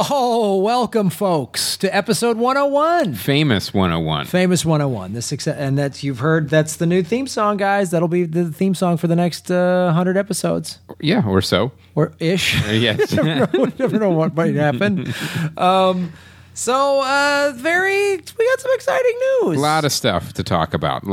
Oh, welcome, folks, to episode 101. Famous 101. Famous 101. And that's, you've heard, that's the new theme song, guys. That'll be the theme song for the next 100 episodes. Yeah, or so. Or ish. Yes. Never know what might happen. We got some exciting news. A lot of stuff to talk about.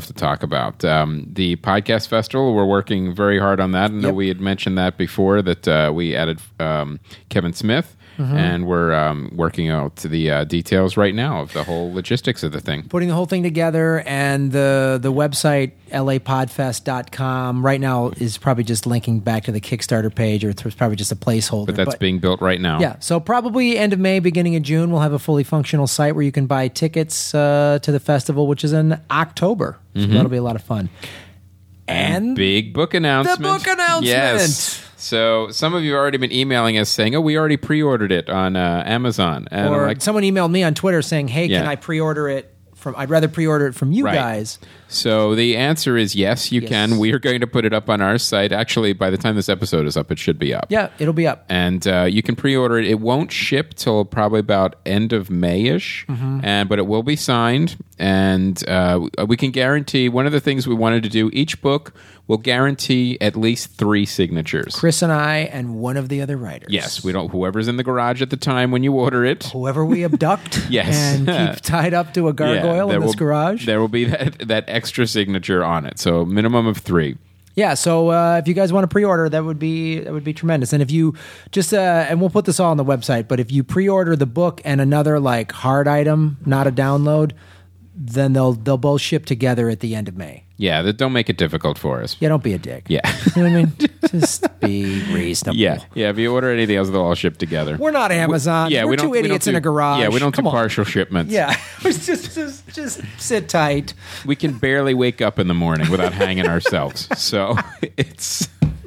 The podcast festival, we're working very hard on that. I know we had mentioned that before, that we added Kevin Smith. Mm-hmm. And we're working out the details right now of the whole logistics of the thing. Putting the whole thing together, and the website, lapodfest.com, right now is probably just linking back to the Kickstarter page, or it's probably just a placeholder. But that's being built right now. Yeah, so probably end of May, beginning of June, we'll have a fully functional site where you can buy tickets to the festival, which is in October. So that'll be a lot of fun. And big book announcement. The book announcement. Yes. So some of you have already been emailing us saying, we already pre-ordered it on Amazon. And or someone emailed me on Twitter saying, hey, can I pre-order it I'd rather pre-order it from you guys. So the answer is yes, you can. We are going to put it up on our site. Actually, by the time this episode is up, it should be up. Yeah, it'll be up. And you can pre-order it. It won't ship till probably about end of May-ish, but it will be signed. And we can guarantee, one of the things we wanted to do, each book will guarantee at least 3 signatures. Chris and I and one of the other writers. Yes, whoever's in the garage at the time when you order it. Whoever we abduct and keep tied up to a gargoyle in this garage. There will be that extra signature on it. So minimum of 3. Yeah, so if you guys want to pre-order, that would be tremendous. And if you just and we'll put this all on the website, but if you pre-order the book and another like hard item, not a download, then they'll both ship together at the end of May. Yeah, don't make it difficult for us. Yeah, don't be a dick. Yeah. You know what I mean? Just be reasonable. Yeah, if you order anything else, they'll all ship together. We're not Amazon. We're two idiots in a garage. Yeah, we don't do partial shipments. Yeah, just sit tight. We can barely wake up in the morning without hanging ourselves. So it's...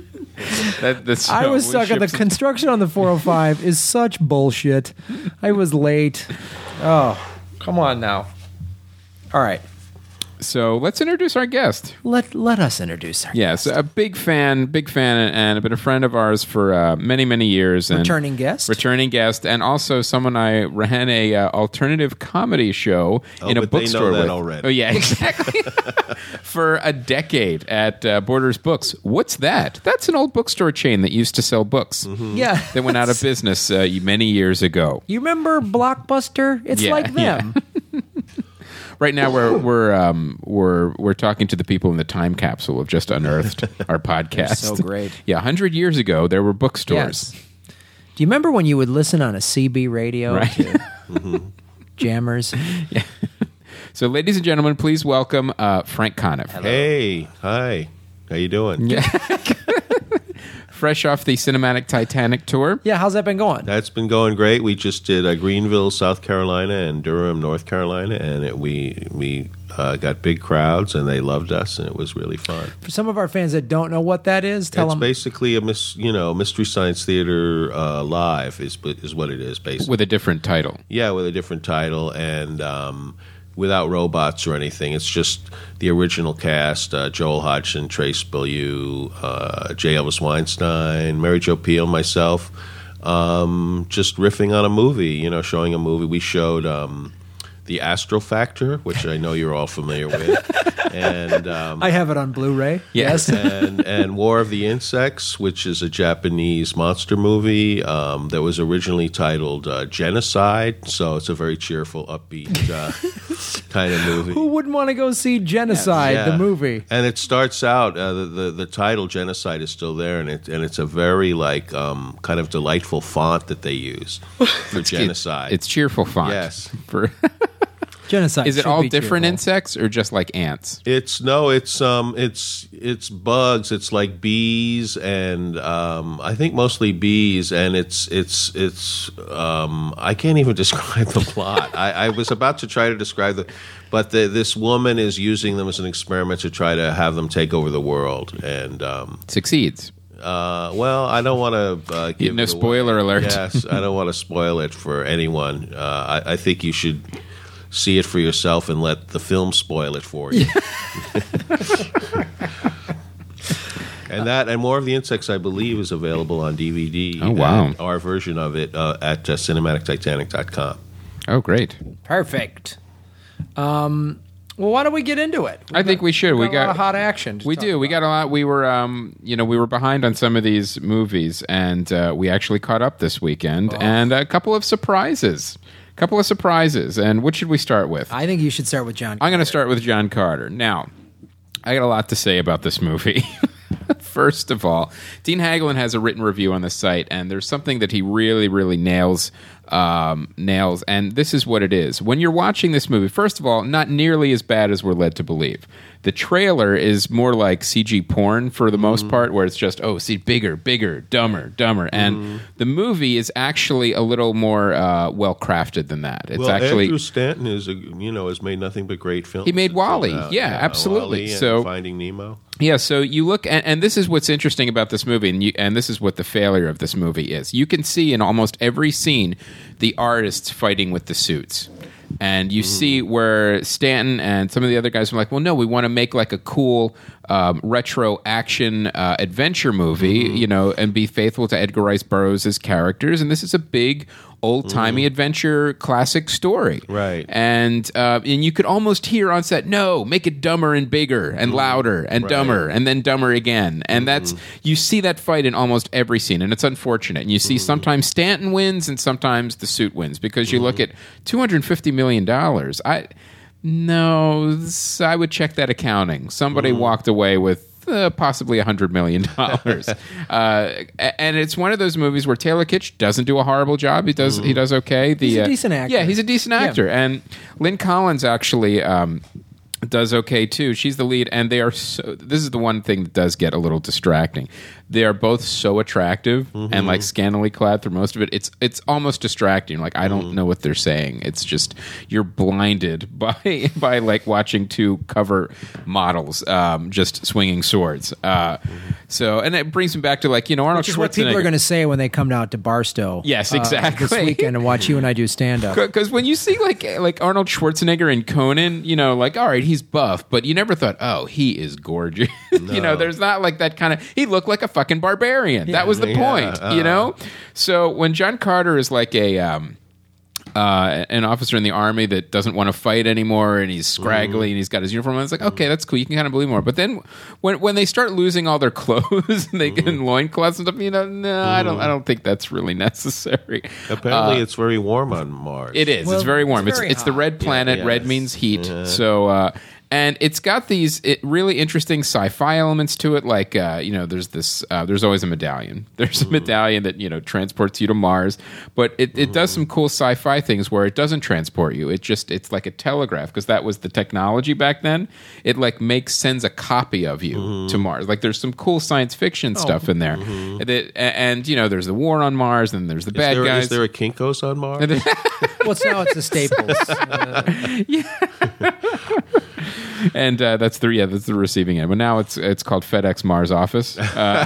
I was stuck at the construction on the 405 is such bullshit. I was late. Oh, come on now. All right. So let's introduce our guest. Let us introduce our guest. Yes, a big fan, and been a friend of ours for many, many years. Returning guest, and also someone I ran a alternative comedy show in a bookstore with. Already. Oh yeah, exactly. For a decade at Borders Books. What's that? That's an old bookstore chain that used to sell books. Mm-hmm. Yeah, that went out of business many years ago. You remember Blockbuster? It's like them. Yeah. Right now, we're talking to the people in the time capsule of just unearthed our podcast. So great. Yeah, 100 years ago, there were bookstores. Yes. Do you remember when you would listen on a CB radio right. to Jammers? Yeah. So, ladies and gentlemen, please welcome Frank Conniff. Hello. Hey, hi. How you doing? Yeah. Fresh off the Cinematic Titanic tour. Yeah, how's that been going? That's been going great. We just did Greenville, South Carolina, and Durham, North Carolina, and we got big crowds, and they loved us, and it was really fun. For some of our fans that don't know what that is, tell them. It's basically a Mystery Science Theater live is what it is, basically. With a different title. Yeah, with a different title, and without robots or anything. It's just the original cast, Joel Hodgson, Trace Beaulieu, J. Elvis Weinstein, Mary Jo Pehl, myself, just riffing on a movie, showing a movie. We showed The Astro Factor, which I know you're all familiar with. And I have it on Blu-ray. Yes. and War of the Insects, which is a Japanese monster movie that was originally titled Genocide. So it's a very cheerful, upbeat kind of movie. Who wouldn't want to go see Genocide, the movie? And it starts out, the title Genocide is still there, and it's a very kind of delightful font that they use for Genocide. It's cheerful font. Yes. For Genocide. Is it all different insects or just like ants? It's bugs. It's like bees, and I think mostly bees. And it's I can't even describe the plot. I was about to try to describe but this woman is using them as an experiment to try to have them take over the world, and succeeds. Well, I don't want to give no spoiler alert. Yes, I don't want to spoil it for anyone. I think you should see it for yourself and let the film spoil it for you. And More of the Insects, I believe, is available on DVD. Oh, wow. Our version of it at cinematictitanic.com. Oh, great. Perfect. Well, why don't we get into it? I think we should. We got a lot of hot action. We do. We got a lot. We were, we were behind on some of these movies, and we actually caught up this weekend, and a couple of surprises. And what should we start with? I think you should start with John Carter. I'm going to start with John Carter. Now, I got a lot to say about this movie. First of all, Dean Haglund has a written review on the site, and there's something that he really, really nails, and this is what it is. When you're watching this movie, first of all, not nearly as bad as we're led to believe. The trailer is more like CG porn for the most part, where it's just, see, bigger, dumber. And the movie is actually a little more well-crafted than that. It's actually Andrew Stanton has made nothing but great films. He made WALL-E. Yeah, absolutely. WALL-E and so Finding Nemo. Yeah, so you look, and this is what's interesting about this movie, and this is what the failure of this movie is. You can see in almost every scene the artists fighting with the suits. And you see where Stanton and some of the other guys are like, well, no, we want to make like a cool retro action adventure movie, and be faithful to Edgar Rice Burroughs' characters. And this is a big, old-timey adventure classic story. Right. And you could almost hear on set, no, make it dumber and bigger and louder and dumber and then dumber again. And that's, you see that fight in almost every scene, and it's unfortunate. And you see sometimes Stanton wins and sometimes the suit wins, because you look at $250 million. I would check that accounting. Somebody walked away with possibly $100 million. And it's one of those movies where Taylor Kitsch doesn't do a horrible job. He does okay. He's a decent actor. Yeah, he's a decent actor. Yeah. And Lynn Collins actually does okay too. She's the lead, and they are this is the one thing that does get a little distracting. They are both so attractive and like scantily clad through most of it. It's almost distracting. Like, I don't know what they're saying. It's just, you're blinded by like watching two cover models just swinging swords. So, and it brings me back to like, Arnold Which is Schwarzenegger. what people are going to say when they come out to Barstow. Yes, exactly. This weekend and watch you and I do stand up. Because when you see like Arnold Schwarzenegger in Conan, like, all right, he's buff, but you never thought, oh, he is gorgeous. No. There's not like that kind of. He looked like a fucking barbarian. That was the point. So when John Carter is like an officer in the army that doesn't want to fight anymore, and he's scraggly and he's got his uniform on, it's like, okay, that's cool. You can kind of believe more. But then when they start losing all their clothes and they get in loincloths and stuff, I don't think that's really necessary. Apparently, it's very warm on Mars. It is. Well, it's very warm. It's the red planet. Yes. Red means heat. So. And it's got these really interesting sci-fi elements to it. Like, there's this. There's always a medallion. There's a medallion that transports you to Mars, but it does some cool sci-fi things where it doesn't transport you. It's like a telegraph, because that was the technology back then. It like sends a copy of you to Mars. Like, there's some cool science fiction stuff in there. And there's the war on Mars, and there's the bad guys. Is there a Kinko's on Mars? Well, it's the Staples. And that's the receiving end. But now it's called FedEx Mars Office.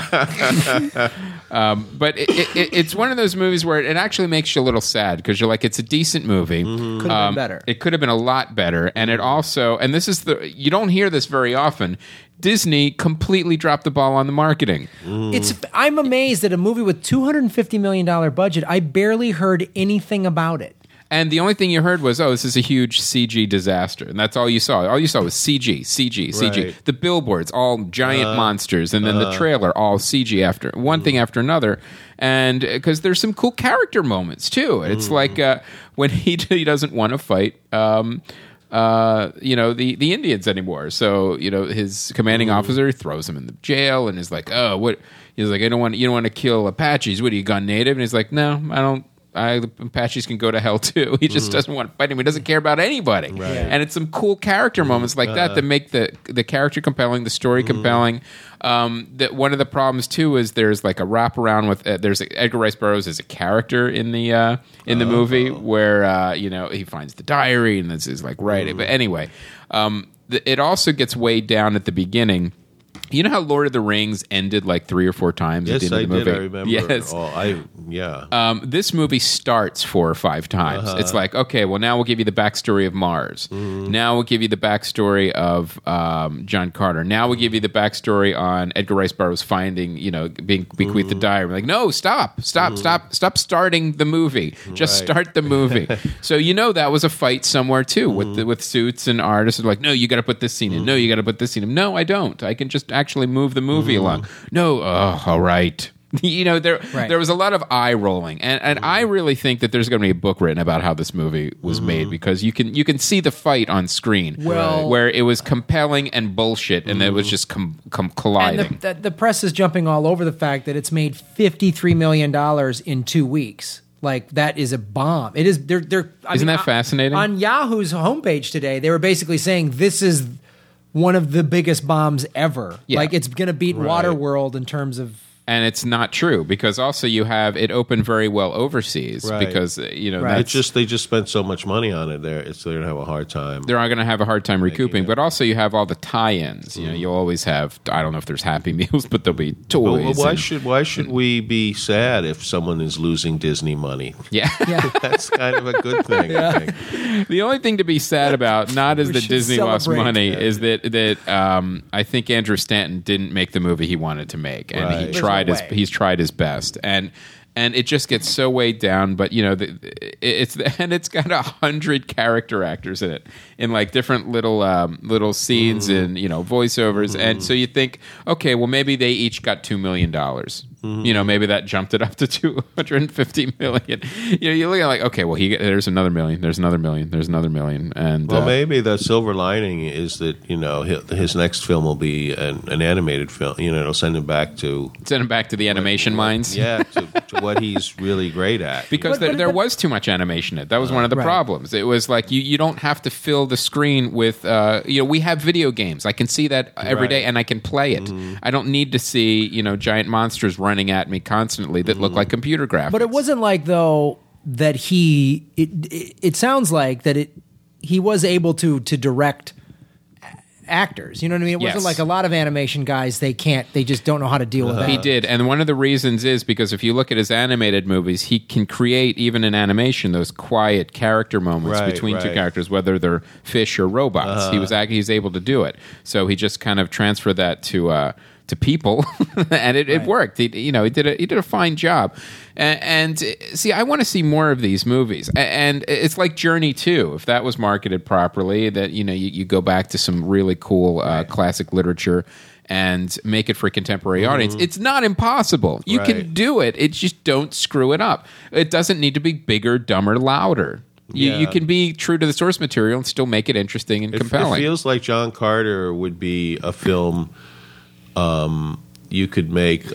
But it's one of those movies where it actually makes you a little sad, because you're like, it's a decent movie. Could have been better. It could have been a lot better. And it also, and this is you don't hear this very often, Disney completely dropped the ball on the marketing. I'm amazed at a movie with $250 million budget. I barely heard anything about it. And the only thing you heard was, this is a huge CG disaster. And that's all you saw. All you saw was CG. Right. The billboards, all giant monsters. And then the trailer, all CG after one thing after another. And because there's some cool character moments, too. It's like when he doesn't want to fight the Indians anymore. So, his commanding officer throws him in the jail and is like, what? He's like, you don't want to kill Apaches. What, are you gone native? And he's like, no, I don't. The Apaches can go to hell too. He just doesn't want to fight him. He doesn't care about anybody. Right. And it's some cool character moments like that make the character compelling, the story compelling. That one of the problems too is there's like a wraparound with there's Edgar Rice Burroughs as a character in the movie where he finds the diary and this is like writing. But anyway, it also gets weighed down at the beginning You know how Lord of the Rings ended like 3 or 4 times at the Yes, end of I the movie? did. I remember. Yes. This movie starts 4 or 5 times. It's like, okay, well, now we'll give you the backstory of Mars. Now we'll give you the backstory of John Carter. Now we'll give you the backstory on Edgar Rice Burroughs finding, being bequeathed the diary. We're like, no, stop starting the movie. Just start the movie. So that was a fight somewhere too with suits and artists. Like, no, you got to put this scene in. No, you got to put this scene in. No, I don't. I can just actually move the movie along. No, all right. There was a lot of eye rolling, and I really think that there's going to be a book written about how this movie was made, because you can see the fight on screen, where it was compelling and bullshit, and it was just colliding. And the press is jumping all over the fact that it's made $53 million in 2 weeks. Like, that is a bomb. It is. Isn't that fascinating? On Yahoo's homepage today, they were basically saying this is one of the biggest bombs ever. Yeah. Like, it's going to beat Waterworld in terms of... And it's not true, because also it opened very well overseas, because that's, they just spent so much money on it there, so they're gonna have a hard time. They're going to have a hard time recouping, but also you have all the tie-ins. You always have. I don't know if there's Happy Meals, but there'll be toys. Well, why should we be sad if someone is losing Disney money? Yeah. That's kind of a good thing. I think. The only thing to be sad about, not is that Disney lost money, is that I think Andrew Stanton didn't make the movie he wanted to make, and he tried. He's tried his best, and it just gets so weighed down. But it's got 100 character actors in it, in like different little scenes and voiceovers, and so you think, okay, well, maybe they each got $2 million. Maybe that jumped it up to $250 million. You're looking at like, okay, well, there's another million, there's another million, there's another million, and maybe the silver lining is that his next film will be an animated film. It'll send him back to the animation lines. Yeah, to what he's really great at. Because there was too much animation in it. That was one of the problems. It was like you don't have to fill the screen with. We have video games. I can see that every day, and I can play it. I don't need to see giant monsters running at me constantly that look like computer graphics. But it wasn't like, though, that it sounds like that he was able to direct actors. You know what I mean? It wasn't like a lot of animation guys, they just don't know how to deal with that. He did. And one of the reasons is because if you look at his animated movies, he can create, even in animation, those quiet character moments between two characters, whether they're fish or robots. He's able to do it. So he just kind of transferred that to people, and it worked. He did a fine job. And see, I want to see more of these movies. And it's like Journey 2, if that was marketed properly, that you go back to some really cool classic literature and make it for a contemporary audience. It's not impossible. You can do it. It's just don't screw it up. It doesn't need to be bigger, dumber, louder. You can be true to the source material and still make it interesting and compelling. It feels like John Carter would be a film you could make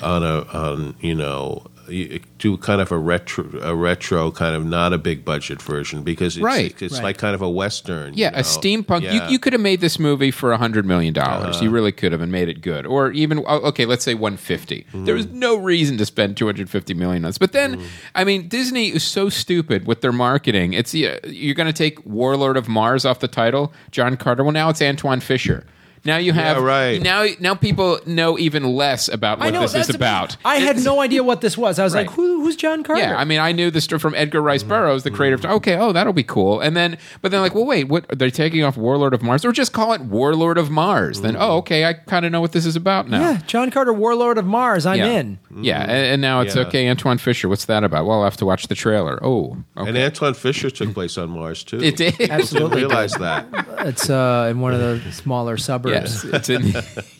do kind of a retro kind of not a big budget version, because it's like kind of a Western. Yeah, a steampunk. Yeah. You could have made this movie for $100 million. You really could have, and made it good. Or even, okay, let's say 150. There was no reason to spend $250 million on this. But then, I mean, Disney is so stupid with their marketing. It's you're going to take Warlord of Mars off the title, John Carter. Well, now it's Antoine Fisher. Now you have now people know even less about what this is about. I had no idea what this was. I was like, who's John Carter? Yeah, I mean, I knew the story from Edgar Rice Burroughs, the creator of. Okay, that'll be cool. And then, but then like, well, wait, what? They're taking off Warlord of Mars, or just call it Warlord of Mars? Then, okay, I kind of know what this is about now. Yeah, John Carter, Warlord of Mars. I'm in. Yeah, and now it's okay. Antoine Fisher, what's that about? Well, I'll have to watch the trailer. Oh, okay. And Antoine Fisher took place on Mars too. It did. Absolutely, didn't realize that. It's in one of the smaller suburbs. Yes, it's in.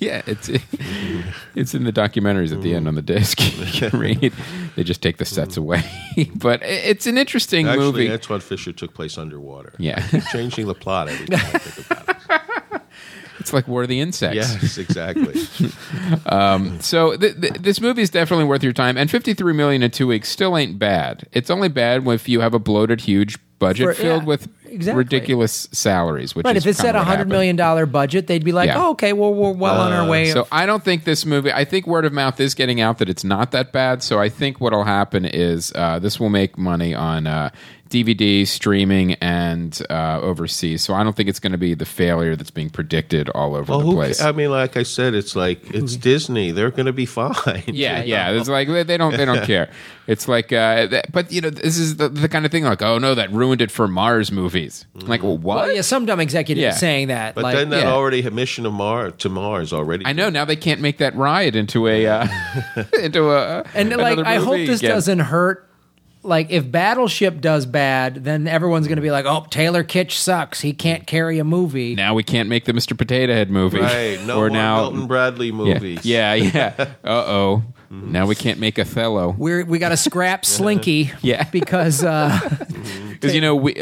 It's in the documentaries at the end on the disc. You can read. They just take the sets away. But it's an interesting movie. Actually, Antoine Fisher took place underwater. Yeah. Changing the plot every time I think about it. It's like War of the Insects. Yes, exactly. So this movie is definitely worth your time. And $53 million in 2 weeks still ain't bad. It's only bad if you have a bloated, huge budget filled with ridiculous salaries. Which if it's at $100 million budget, they'd be like, okay, well, we're well on our way. So I don't think this movie, I think word of mouth is getting out that it's not that bad. So I think what'll happen is this will make money on DVD, streaming, and overseas. So I don't think it's going to be the failure that's being predicted all over the place. I mean, like I said, it's Disney. They're going to be fine. Yeah. It's like they don't care. It's like, but this is the kind of thing like, oh no, that ruined it for Mars movies. Like, well, what? Well, yeah, some dumb executive saying that. But then that already had Mission to Mars already. I know. Now they can't make that ride into a and like I hope this doesn't hurt. Like if Battleship does bad, then everyone's going to be like, "Oh, Taylor Kitsch sucks. He can't carry a movie." Now we can't make the Mr. Potato Head movie, right? No more Milton Bradley movies. Yeah. Now we can't make Othello. We got to scrap Slinky. Because we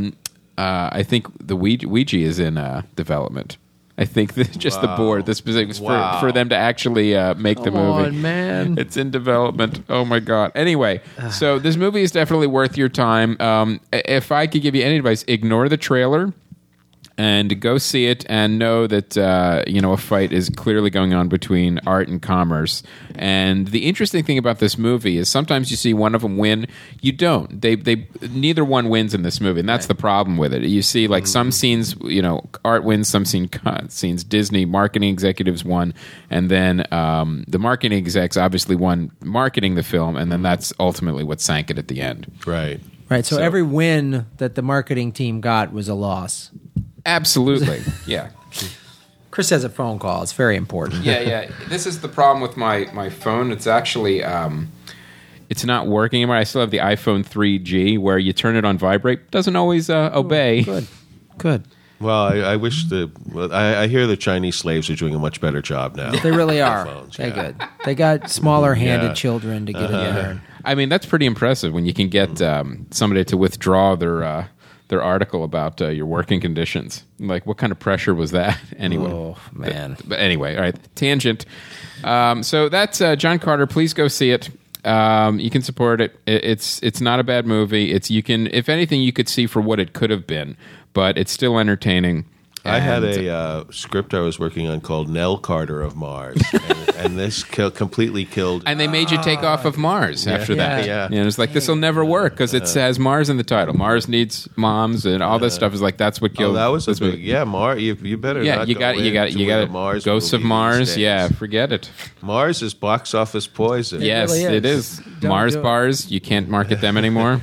I think the Ouija is in development. I think that just the board, the specifics for them to actually make the movie. Come on, man. It's in development. Oh, my God. Anyway, so this movie is definitely worth your time. If I could give you any advice, ignore the trailer and go see it and know that, a fight is clearly going on between art and commerce. And the interesting thing about this movie is sometimes you see one of them win. You don't. They neither one wins in this movie, and that's the problem with it. You see, like, some scenes, art wins, some scenes Disney marketing executives won, and then the marketing execs obviously won marketing the film, and then that's ultimately what sank it at the end. Right. Right, so every win that the marketing team got was a loss. Absolutely, yeah. Chris has a phone call. It's very important. Yeah. This is the problem with my phone. It's actually it's not working anymore. I still have the iPhone 3G where you turn it on vibrate. Doesn't always obey. Good. Well, I wish I hear the Chinese slaves are doing a much better job now. They really are. Phones, They're good. They got smaller-handed Yeah. children to get in there. I mean, that's pretty impressive when you can get somebody to withdraw their article about your working conditions. Like, what kind of pressure was that? Anyway. Oh, man. But anyway, all right. Tangent. So that's John Carter. Please go see it. You can support it. It's not a bad movie. If anything, you could see for what it could have been, but it's still entertaining. I had a script I was working on called Nell Carter of Mars, and this completely killed. And they made you take off of Mars after that. Yeah. And it's like, this will never work because it has Mars in the title. Mars needs moms and all this stuff is like, that's what killed. Oh, that was this a big, movie. yeah. Mars, you better. Yeah, not you got it. Mars. Ghosts of movie Mars. these days. Yeah, forget it. Mars is box office poison. Yes, really it is. Don't Mars do it. bars, you can't market them anymore.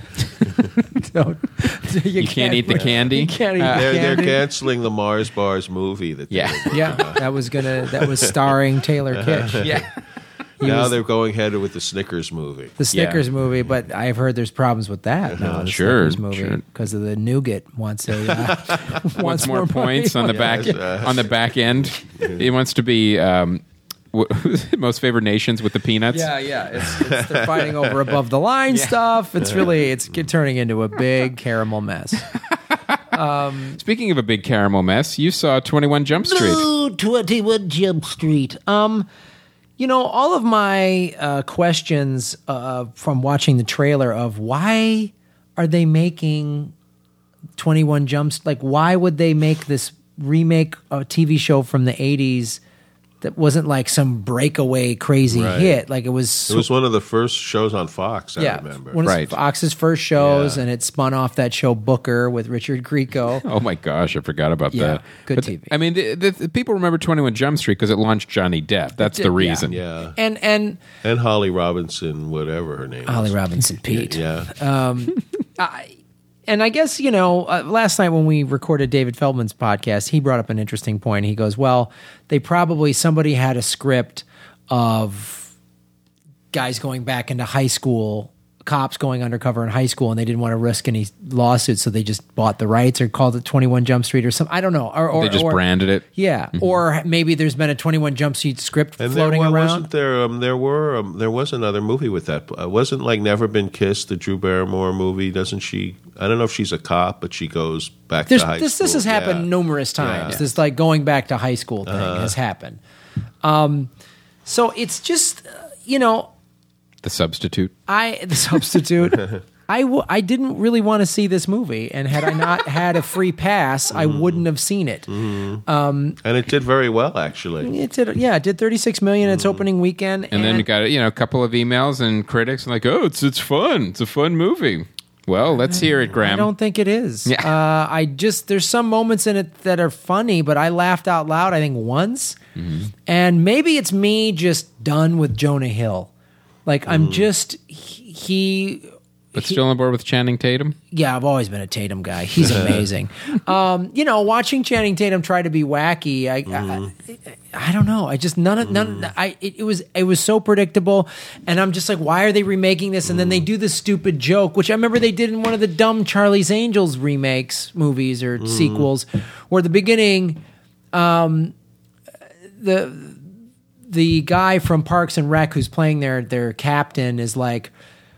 You can't eat the candy. You can't eat the They're candy. canceling the Mars bars movie that. Yeah. Yeah, that was starring Taylor Kitsch. Yeah. Now they're going ahead with the Snickers movie. The Snickers movie, but I've heard there's problems with that now. The Sure, Snickers movie sure. because of the nougat wants Wants more points on the back on the back end. He wants to be most favored nations with the peanuts. Yeah. It's they're fighting over above the line stuff. It's turning into a big caramel mess. Speaking of a big caramel mess, you saw 21 Jump Street. Ooh, 21 Jump Street. All of my questions from watching the trailer of why are they making 21 Jumps? Like, why would they make this remake a TV show from the 80s that wasn't like some breakaway crazy hit? Like, it was... It was one of the first shows on Fox, I remember. One of Fox's first shows, Yeah. and it spun off that show Booker with Richard Grieco. Oh my gosh, I forgot about that. Good But, TV. I mean, the people remember 21 Jump Street because it launched Johnny Depp. That's the reason. Yeah. And And Holly Robinson, whatever her name Holly is. Robinson Pete. Yeah. And I guess, last night when we recorded David Feldman's podcast, he brought up an interesting point. He goes, well, somebody had a script of guys going back into high school, cops going undercover in high school, and they didn't want to risk any lawsuits, so they just bought the rights or called it 21 Jump Street or something. I don't know. Or They just branded it. Yeah. Or maybe there's been a 21 Jump Street script floating around. Wasn't there? There was another movie with that. Wasn't like Never Been Kissed, the Drew Barrymore movie? Doesn't she? I don't know if she's a cop, but she goes back to high school. This has happened numerous times. Yeah. This like going back to high school thing has happened. So it's just The Substitute. the substitute. I didn't really want to see this movie, and had I not had a free pass, I wouldn't have seen it. And it did very well, actually. It did 36 million its opening weekend, And then you got a couple of emails and critics and like, oh, it's fun. It's a fun movie. Well, let's hear it, Graham. I don't think it is. Yeah. There's some moments in it that are funny, but I laughed out loud, I think, once. Mm-hmm. And maybe it's me just done with Jonah Hill. Like, I'm just, still on board with Channing Tatum? Yeah, I've always been a Tatum guy. He's amazing. Watching Channing Tatum try to be wacky, I don't know. I just it was so predictable, and I'm just like, why are they remaking this? And then they do the stupid joke, which I remember they did in one of the dumb Charlie's Angels remakes movies or sequels, where at the beginning, the guy from Parks and Rec who's playing their captain is like,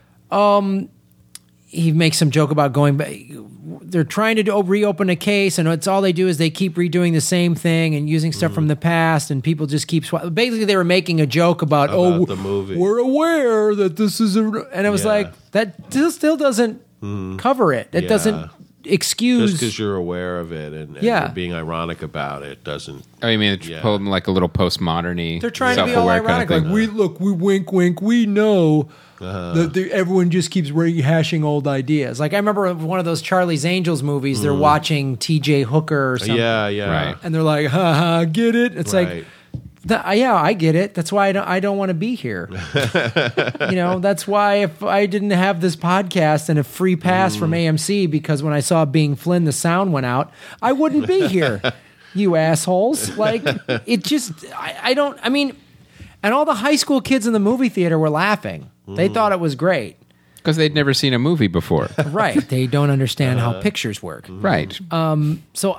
he makes some joke about going back. They're trying to reopen a case, and it's all they do is they keep redoing the same thing and using stuff from the past, and people just keep basically they were making a joke about the movie. We're aware that this is and it was like that still doesn't cover it. It doesn't excuse just because you're aware of it and you're being ironic about it doesn't. Oh, you mean it's pulled like a little postmodern-y, they're trying to be all ironic, kind of like we wink, we know. That everyone just keeps rehashing old ideas. Like I remember one of those Charlie's Angels movies. They're watching T.J. Hooker or something. Yeah, right. And they're like, "Ha ha, get it?" It's like, I get it. That's why I don't want to be here. That's why if I didn't have this podcast and a free pass from AMC, because when I saw Being Flynn, the sound went out, I wouldn't be here. You assholes! Like it just, I don't. I mean, and all the high school kids in the movie theater were laughing. They thought it was great. Because they'd never seen a movie before. Right. They don't understand how pictures work. Right. So,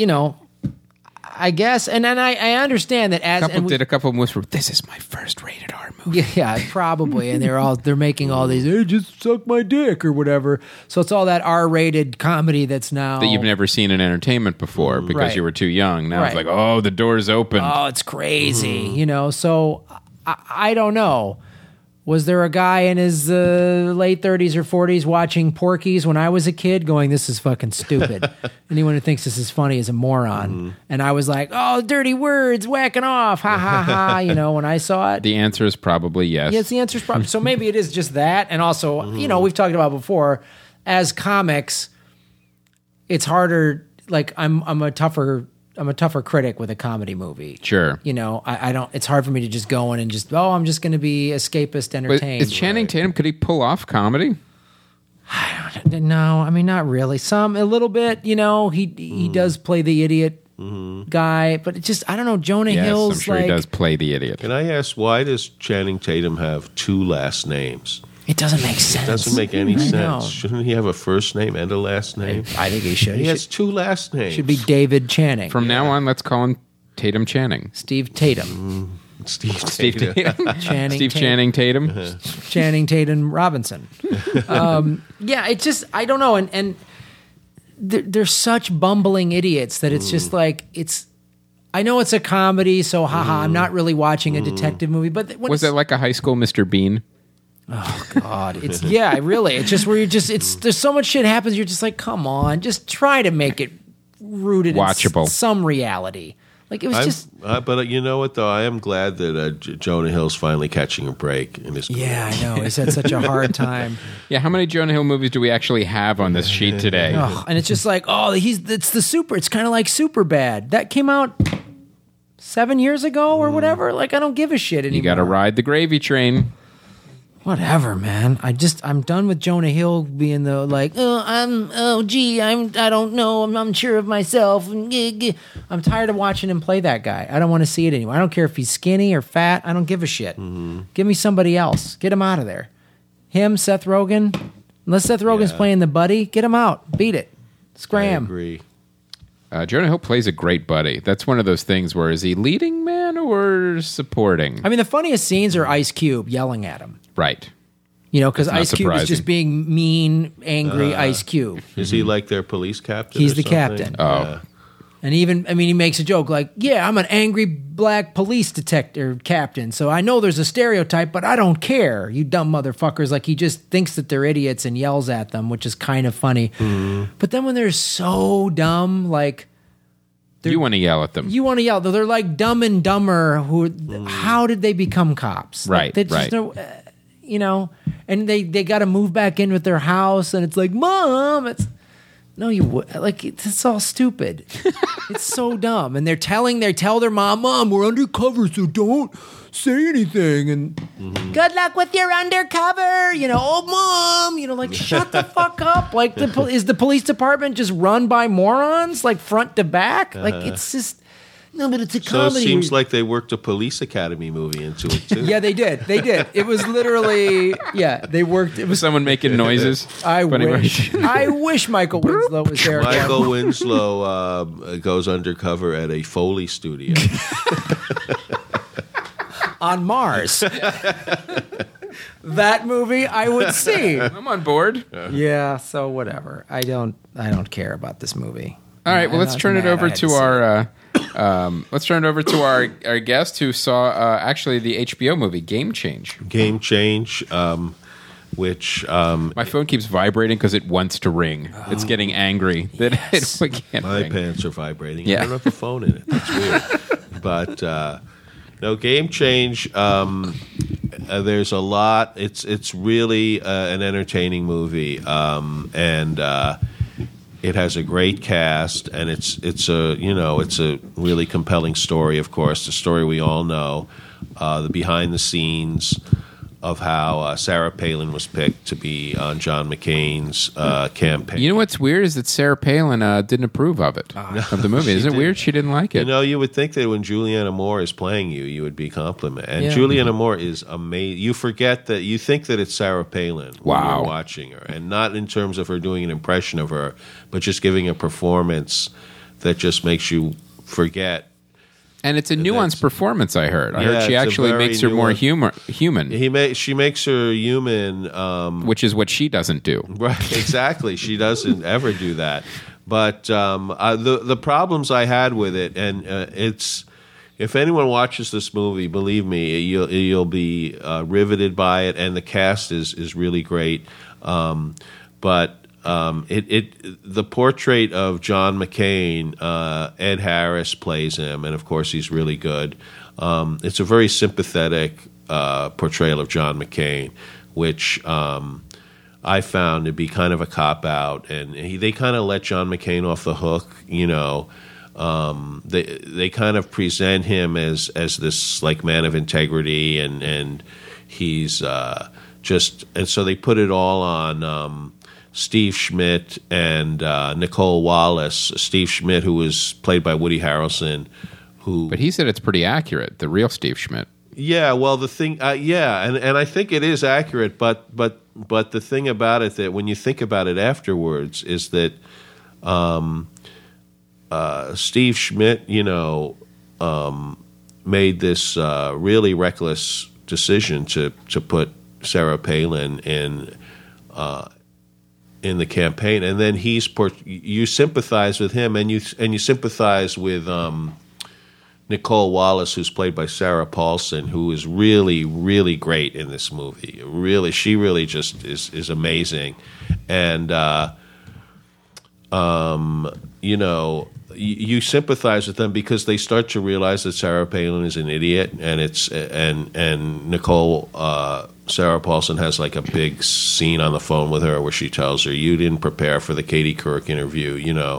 I guess, and then I understand that as... did a couple of movies where, this is my first rated R movie. Yeah, probably. And they're making all these, hey, just suck my dick or whatever. So it's all that R-rated comedy that's now... That you've never seen in entertainment before because you were too young. Now it's like, oh, the door's open. Oh, it's crazy. So I don't know. Was there a guy in his late 30s or 40s watching Porky's when I was a kid going, this is fucking stupid. Anyone who thinks this is funny is a moron. And I was like, oh, dirty words, whacking off, ha, ha, ha, when I saw it. The answer is probably yes. Yes, the answer is probably. So maybe it is just that. And also, we've talked about before, as comics, it's harder, like I'm a tougher critic with a comedy movie. Sure. I don't, it's hard for me to just go in and just, I'm just going to be escapist entertained. But is Channing Tatum, could he pull off comedy? No, I mean, not really. A little bit, he does play the idiot guy, but it's just, I don't know, Jonah Hill's I'm sure he does play the idiot. Can I ask, why does Channing Tatum have two last names? It doesn't make sense. It doesn't make any sense. Shouldn't he have a first name and a last name? I think he should. He has two last names. Should be David Channing. From now on, let's call him Tatum Channing. Steve Tatum. Steve Tatum. Channing Tatum. Channing Tatum Robinson. It's just, I don't know. And they're such bumbling idiots that it's just like, I know it's a comedy, so haha, I'm not really watching a detective movie. But was it like a high school Mr. Bean? Oh God! It's really. It's just where there's so much shit happens. You're just like, come on, just try to make it rooted watchable, in some reality. Like it was but you know what though? I am glad that Jonah Hill's finally catching a break in his career. Yeah, I know. He's had such a hard time. Yeah, how many Jonah Hill movies do we actually have on this sheet today? And it's just like, it's kind of like Superbad. That came out 7 years ago or whatever. Like I don't give a shit anymore. You got to ride the gravy train. Whatever, man. I'm done with Jonah Hill being the like, I don't know, I'm unsure of myself. I'm tired of watching him play that guy. I don't want to see it anymore. I don't care if he's skinny or fat. I don't give a shit. Give me somebody else. Get him out of there. Him, Seth Rogen. Unless Seth Rogen's playing the buddy, get him out. Beat it. Scram. I agree. Jonah Hill plays a great buddy. That's one of those things where is he leading man or supporting? I mean, the funniest scenes are Ice Cube yelling at him. Right. Because Ice Cube is just being mean, angry Ice Cube. Is he like their police captain? He's the captain. Oh. Yeah. And he makes a joke like, yeah, I'm an angry black police detective captain, so I know there's a stereotype, but I don't care, you dumb motherfuckers. Like, he just thinks that they're idiots and yells at them, which is kind of funny. But then when they're so dumb, like... You want to yell at them. You want to yell. They're like Dumb and Dumber. How did they become cops? Right, like, right. and they got to move back in with their house, and it's like, Mom, it's no, it's all stupid. It's so dumb, and they tell their mom, we're undercover, so don't say anything, and good luck with your undercover. Mom, like shut the fuck up. Like, is the police department just run by morons, like front to back? Like, it's just. No, but it's a comedy. So it seems like they worked a Police Academy movie into it, too. Yeah, they did. It was literally, they worked. It was someone making noises. I wish Michael Winslow was there. Michael Winslow goes undercover at a Foley studio. On Mars. That movie I would see. I'm on board. Yeah, so whatever. I don't care about this movie. All right, well, let's turn it over to our guest who saw actually the HBO movie Game Change. Game Change, which my phone keeps vibrating because it wants to ring. It's getting angry that it can't my ring. pants are vibrating. Yeah. I don't have a phone in it. That's weird. But no, Game Change. There's a lot. It's really an entertaining movie, and it has a great cast, and it's a really compelling story. Of course, the story we all know, the behind the scenes of how Sarah Palin was picked to be on John McCain's campaign. You know what's weird is that Sarah Palin didn't approve of it, of the movie. Isn't it weird? She didn't like it. You would think that when Julianne Moore is playing you would be complimented. And Yeah. Julianne Moore is amazing. You forget that you think that it's Sarah Palin when Wow. you're watching her, and not in terms of her doing an impression of her, but just giving a performance that just makes you forget. And it's a nuanced performance, I heard. I Yeah, heard she it's a actually very makes her more nuanced- human, She makes her human. which is what she doesn't do. Right, exactly. She doesn't ever do that. But the problems I had with it, and it's if anyone watches this movie, believe me, you'll be riveted by it, and the cast is really great. But the portrait of John McCain, Ed Harris plays him, and of course he's really good. It's a very sympathetic portrayal of John McCain, which I found to be kind of a cop-out, and they kind of let John McCain off the hook, They kind of present him as this like man of integrity, and he's and so they put it all on Steve Schmidt and Nicole Wallace. Steve Schmidt, who was played by Woody Harrelson, But he said it's pretty accurate, the real Steve Schmidt. Yeah, well, the thing, and I think it is accurate, but the thing about it that when you think about it afterwards is that Steve Schmidt, made this really reckless decision to put Sarah Palin in the campaign, and then you sympathize with him, and you sympathize with Nicole Wallace, who's played by Sarah Paulson, who is really, really great in this movie. She really just is amazing, and you sympathize with them because they start to realize that Sarah Palin is an idiot, and Nicole Sarah Paulson has like a big scene on the phone with her where she tells her, "You didn't prepare for the Katie Couric interview,"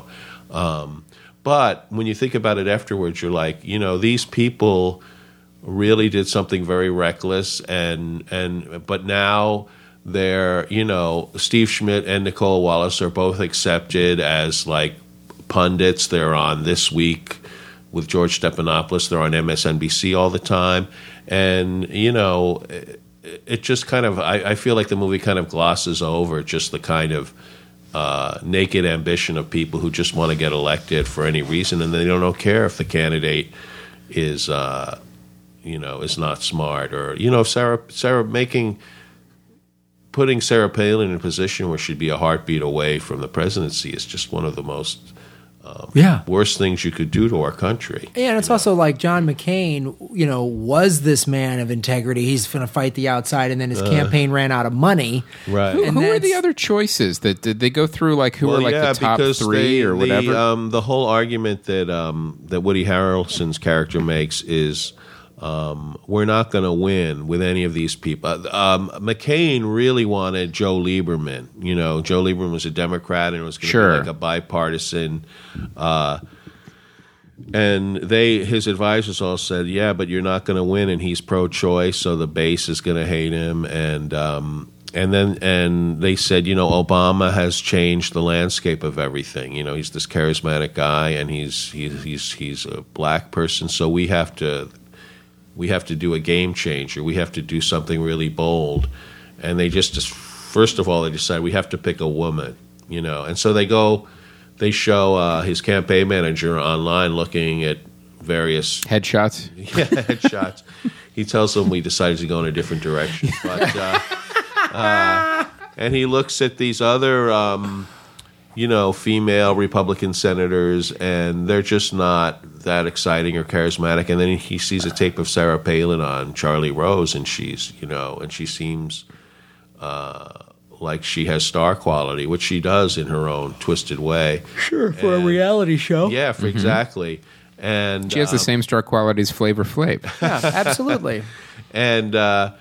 But when you think about it afterwards, you're like, these people really did something very reckless, but now they're, Steve Schmidt and Nicole Wallace are both accepted as like pundits. They're on This Week with George Stephanopoulos. They're on MSNBC all the time, and it just kind of I feel like the movie kind of glosses over just the kind of naked ambition of people who just want to get elected for any reason, and they don't care if the candidate is is not smart, or putting Sarah Palin in a position where she'd be a heartbeat away from the presidency is just one of the most worst things you could do to our country. Yeah, and it's also like John McCain, was this man of integrity. He's going to fight the outside, and then his campaign ran out of money. Right. Who are the other choices? Did they go through the top three or whatever? The whole argument that Woody Harrelson's character makes is we're not going to win with any of these people. McCain really wanted Joe Lieberman. You know, Joe Lieberman was a Democrat and it was going to be like a bipartisan. And his advisors all said, yeah, but you're not going to win, and he's pro-choice, so the base is going to hate him. And they said, you know, Obama has changed the landscape of everything. You know, he's this charismatic guy, and he's a black person, so we have to do a game changer. We have to do something really bold. And they first of all, they decide we have to pick a woman, you know. And so they show his campaign manager online looking at various headshots. Yeah, headshots. He tells them we decided to go in a different direction. But and he looks at these other female Republican senators, and they're just not that exciting or charismatic. And then he sees a tape of Sarah Palin on Charlie Rose, and she seems like she has star quality, which she does in her own twisted way. Sure, for a reality show. Yeah, exactly. And she has the same star quality as Flavor Flav. Yeah, absolutely. And and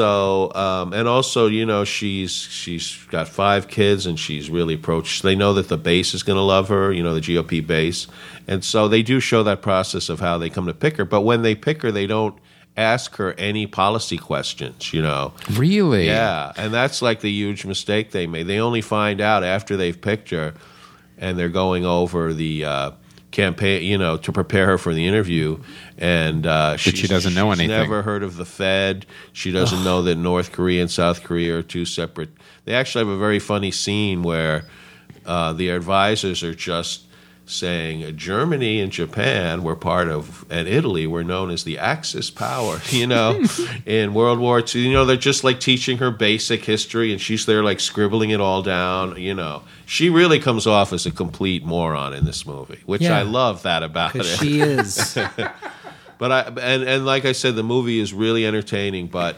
also, you know, she's got 5 kids, and she's really approached. They know that the base is going to love her, you know, the GOP base, and so they do show that process of how they come to pick her. But when they pick her, they don't ask her any policy questions, you know. Really? Yeah, and that's like the huge mistake they made. They only find out after they've picked her, and they're going over the campaign, you know, to prepare her for the interview, and she doesn't know anything. She's never heard of the Fed. She doesn't know that North Korea and South Korea are 2 separate. They actually have a very funny scene where the advisors are just saying Germany and Japan were part of, and Italy were known as the Axis power, you know, in World War II. You know, they're just like teaching her basic history, and she's there like scribbling it all down, you know. She really comes off as a complete moron in this movie, which I love that about it. She is. But and like I said, the movie is really entertaining, but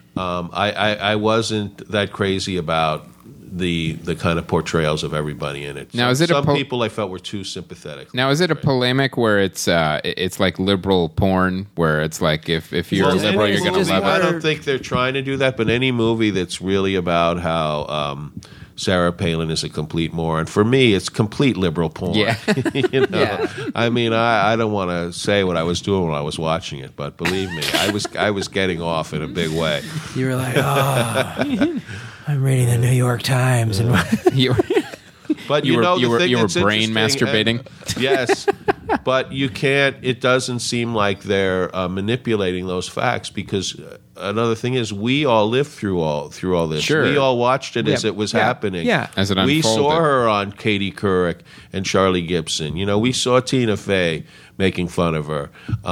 I wasn't that crazy about the kind of portrayals of everybody in it. Now, some people I felt were too sympathetic. Now, is it a polemic where it's like liberal porn, where it's like if you're a liberal, you're going to love it? I don't think they're trying to do that, but any movie that's really about how Sarah Palin is a complete moron, for me, it's complete liberal porn. Yeah. You know? Yeah. I mean, I don't want to say what I was doing when I was watching it, but believe me, I was getting off in a big way. You were like, oh, I'm reading the New York Times. And But you were brain masturbating. Yes, but you can't. It doesn't seem like they're manipulating those facts, because another thing is we all lived through all this. Sure. We all watched it as it was happening. Yeah, as it unfolded. We saw her on Katie Couric and Charlie Gibson. You know, we saw Tina Fey making fun of her.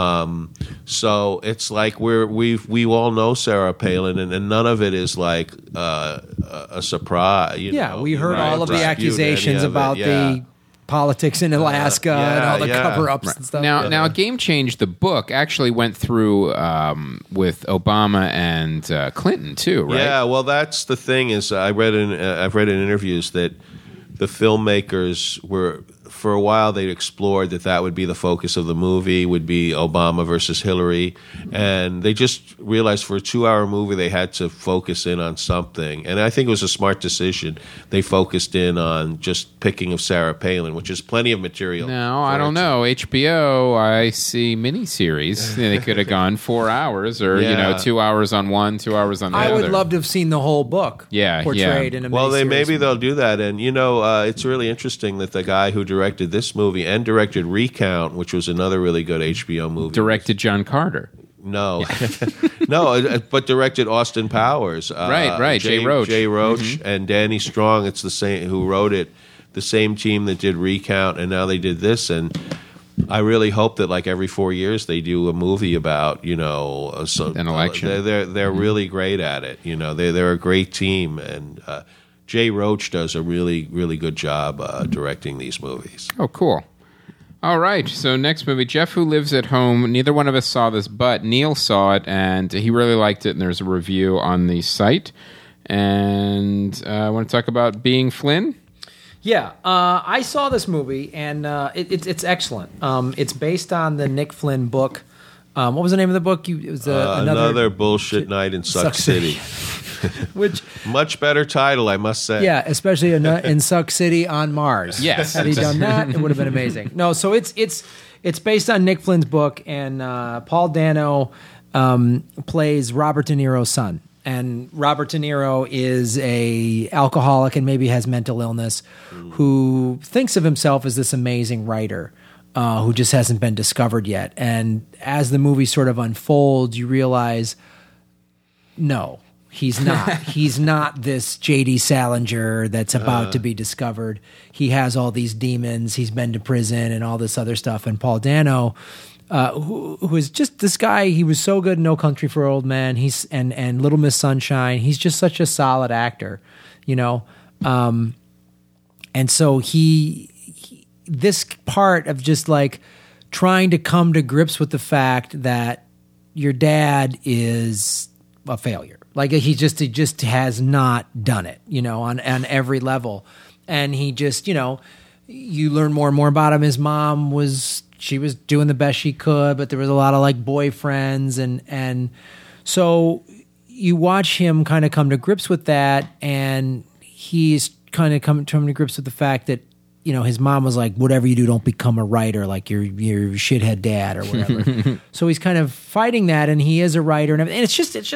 So it's like we all know Sarah Palin, and none of it is like a surprise. You know, we heard all of the accusations about the politics in Alaska and all the cover-ups and stuff. Now, Game Change, the book, actually went through with Obama and Clinton too, right? Yeah, well, that's the thing is I've read in interviews that the filmmakers were, for a while, they'd explored that would be the focus of the movie, would be Obama versus Hillary. And they just realized for a 2-hour movie they had to focus in on something. And I think it was a smart decision. They focused in on just picking of Sarah Palin, which is plenty of material. No, I don't know. HBO, I see miniseries. They could have gone 4 hours or, 2 hours on one, 2 hours on the other. I would love to have seen the whole book portrayed in a miniseries. Well, maybe they'll do that. And, it's really interesting that the guy who directed this movie and directed Recount, which was another really good HBO movie. Directed John Carter. No. No, but directed Austin Powers. Right. Jay Roach. And Danny Strong, it's the same who wrote it, the same team that did Recount, and now they did this. And I really hope that like every 4 years they do a movie about, an election. They're really great at it. They're a great team, and Jay Roach does a really, really good job directing these movies. Oh, cool. All right, so next movie, Jeff Who Lives at Home. Neither one of us saw this, but Neil saw it, and he really liked it, and there's a review on the site. And I want to talk about Being Flynn. Yeah, I saw this movie, and it's excellent. It's based on the Nick Flynn book, What was the name of the book? It was another bullshit night in Suck City. Which much better title, I must say. Yeah, especially in Suck City on Mars. Yes. Had he done that, it would have been amazing. No, so it's based on Nick Flynn's book, and Paul Dano plays Robert De Niro's son. And Robert De Niro is a alcoholic and maybe has mental illness, who thinks of himself as this amazing writer who just hasn't been discovered yet. And as the movie sort of unfolds, you realize, no, he's not. He's not this J.D. Salinger that's about to be discovered. He has all these demons. He's been to prison and all this other stuff. And Paul Dano, who is just this guy, he was so good in No Country for Old Men. He's and Little Miss Sunshine. He's just such a solid actor, you know. And so this part of just like trying to come to grips with the fact that your dad is a failure. Like he just has not done it, you know, on every level. And he just, you know, you learn more and more about him. His mom she was doing the best she could, but there was a lot of like boyfriends. And so you watch him kind of come to grips with that. And he's kind of coming to grips with the fact that, you know, his mom was like, whatever you do, don't become a writer like your shithead dad or whatever. So he's kind of fighting that, and he is a writer and everything.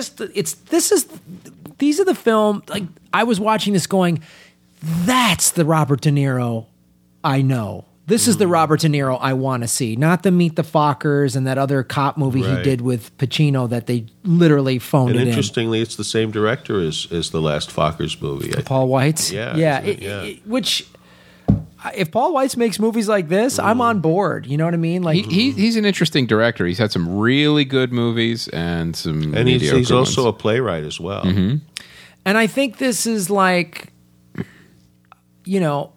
And these are the film, like I was watching this going, that's the Robert De Niro I know. This is the Robert De Niro I want to see, not the Meet the Fockers and that other cop movie he did with Pacino that they literally phoned it in. And interestingly, it's the same director as the last Fockers movie. Paul Weitz? Yeah. Which, if Paul Weitz makes movies like this, I'm on board. You know what I mean? Like he's an interesting director. He's had some really good movies and some and he's also ones. A playwright as well. Mm-hmm. And I think this is like, you know,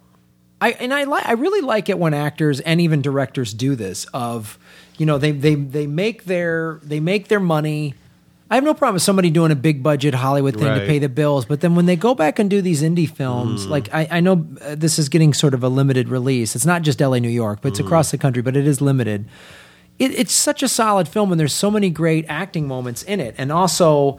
I really like it when actors and even directors do this. Of, you know, they make their money. I have no problem with somebody doing a big budget Hollywood thing to pay the bills, but then when they go back and do these indie films, like I know this is getting sort of a limited release. It's not just LA, New York, but it's across the country, but it is limited. It's such a solid film, and there's so many great acting moments in it. And also,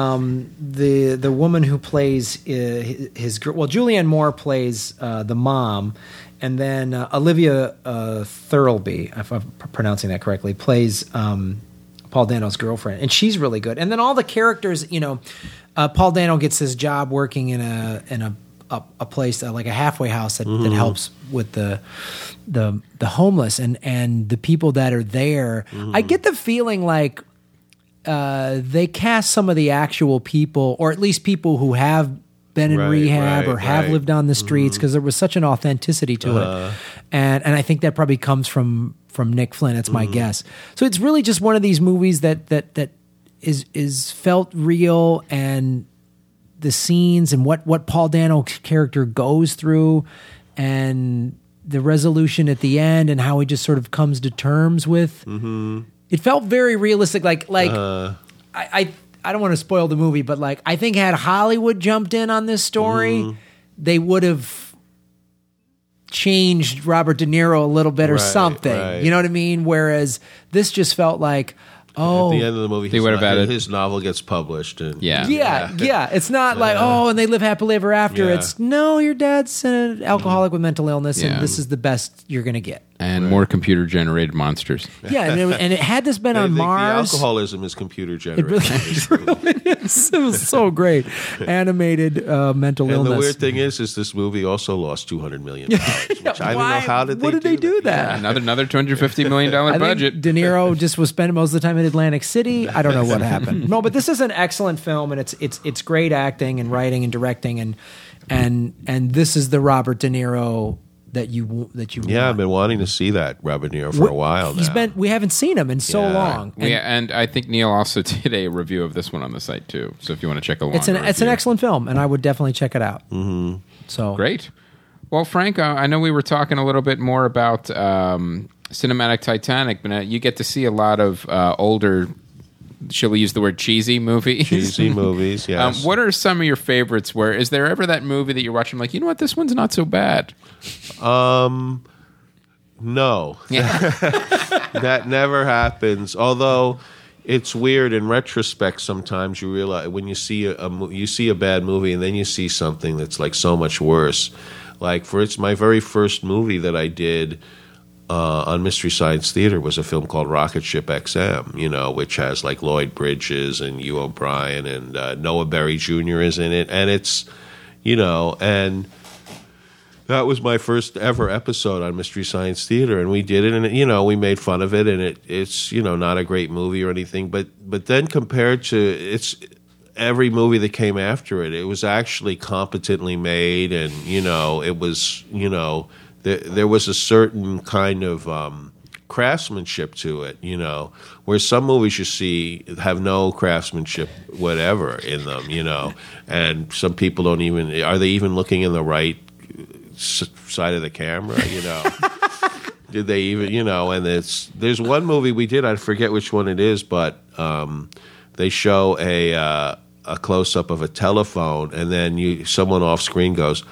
the woman who plays his girl, well, Julianne Moore plays the mom, and then Olivia Thirlby, if I'm pronouncing that correctly, plays Paul Dano's girlfriend, and she's really good. And then all the characters, you know, Paul Dano gets this job working in a place like a halfway house that helps with the homeless and the people that are there. I get the feeling like they cast some of the actual people, or at least people who have been in rehab or have lived on the streets, because there was such an authenticity to it, and I think that probably comes from Nick Flynn. That's my guess. So it's really just one of these movies that is felt real, and the scenes and what Paul Dano's character goes through, and the resolution at the end, and how he just sort of comes to terms with. It felt very realistic. Like I don't want to spoil the movie, but like I think had Hollywood jumped in on this story, they would have changed Robert De Niro a little bit or something. You know what I mean? Whereas this just felt like, at the end of the movie, his novel gets published. And, It's not like, and they live happily ever after. It's, no, your dad's an alcoholic with mental illness, and this is the best you're going to get. And more computer-generated monsters. Yeah, and it had this been on Mars. The alcoholism is computer-generated. It really is. It was so great. Animated mental illness. And the weird thing is this movie also lost $200 million. Which I don't know how did they do that? Yeah, another $250 million budget. De Niro just was spending most of the time in Atlantic City. I don't know what happened. No, but this is an excellent film, and it's great acting and writing and directing, and this is the Robert De Niro that you want. I've been wanting to see that Robert De Niro for a while now. We haven't seen him in so long. And I think Neil also did a review of this one on the site too. So if you want to check along, it's an excellent film, and I would definitely check it out. So great. Well, Frank, I know we were talking a little bit more about Cinematic Titanic, but you get to see a lot of older, shall we use the word cheesy movies? Cheesy movies, yes. What are some of your favorites? Is there ever that movie that you're watching like, you know what, this one's not so bad? No. Yeah. That never happens. Although it's weird in retrospect. Sometimes you realize when you see a bad movie and then you see something that's like so much worse. Like my very first movie that I did on Mystery Science Theater was a film called Rocket Ship XM, which has like Lloyd Bridges and Hugh O'Brien and Noah Berry Jr. is in it, and it's and that was my first ever episode on Mystery Science Theater, and we did it, and we made fun of it, and it's not a great movie or anything, but then compared to every movie that came after it, it was actually competently made, and it was there was a certain kind of craftsmanship to it, where some movies you see have no craftsmanship whatever in them, and some people are they even looking in the right side of the camera, did they even, and there's one movie we did, I forget which one it is, but they show a close-up of a telephone, and then someone off screen goes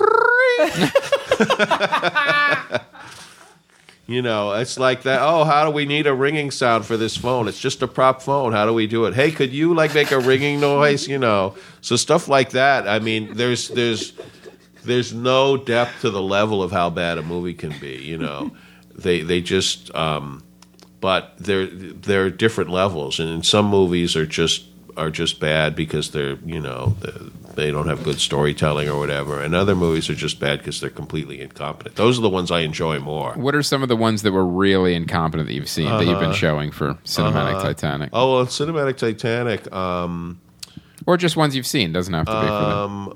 it's like that. Oh, how do we need a ringing sound for this phone? It's just a prop phone. How do we do it? Hey, could you make a ringing noise? So stuff like that. I mean, there's no depth to the level of how bad a movie can be. They just but there are different levels, and some movies are just bad because they're they don't have good storytelling or whatever, and other movies are just bad because they're completely incompetent. Those are the ones I enjoy more. What are some of the ones that were really incompetent that you've seen that you've been showing for Cinematic Titanic? Oh, well, Cinematic Titanic. Or just ones you've seen. Doesn't have to be for them.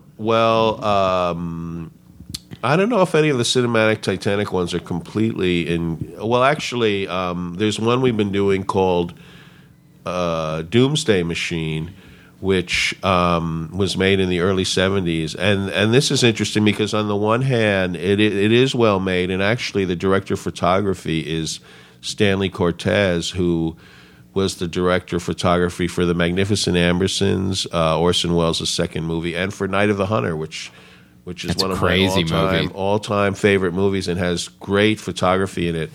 I don't know if any of the Cinematic Titanic ones are completely in. Well, actually, there's one we've been doing called Doomsday Machine, which was made in the early 70s. And this is interesting because on the one hand, it is well made, and actually the director of photography is Stanley Cortez, who was the director of photography for The Magnificent Ambersons, Orson Welles' second movie, and for Night of the Hunter, which is one of my all-time favorite movies and has great photography in it.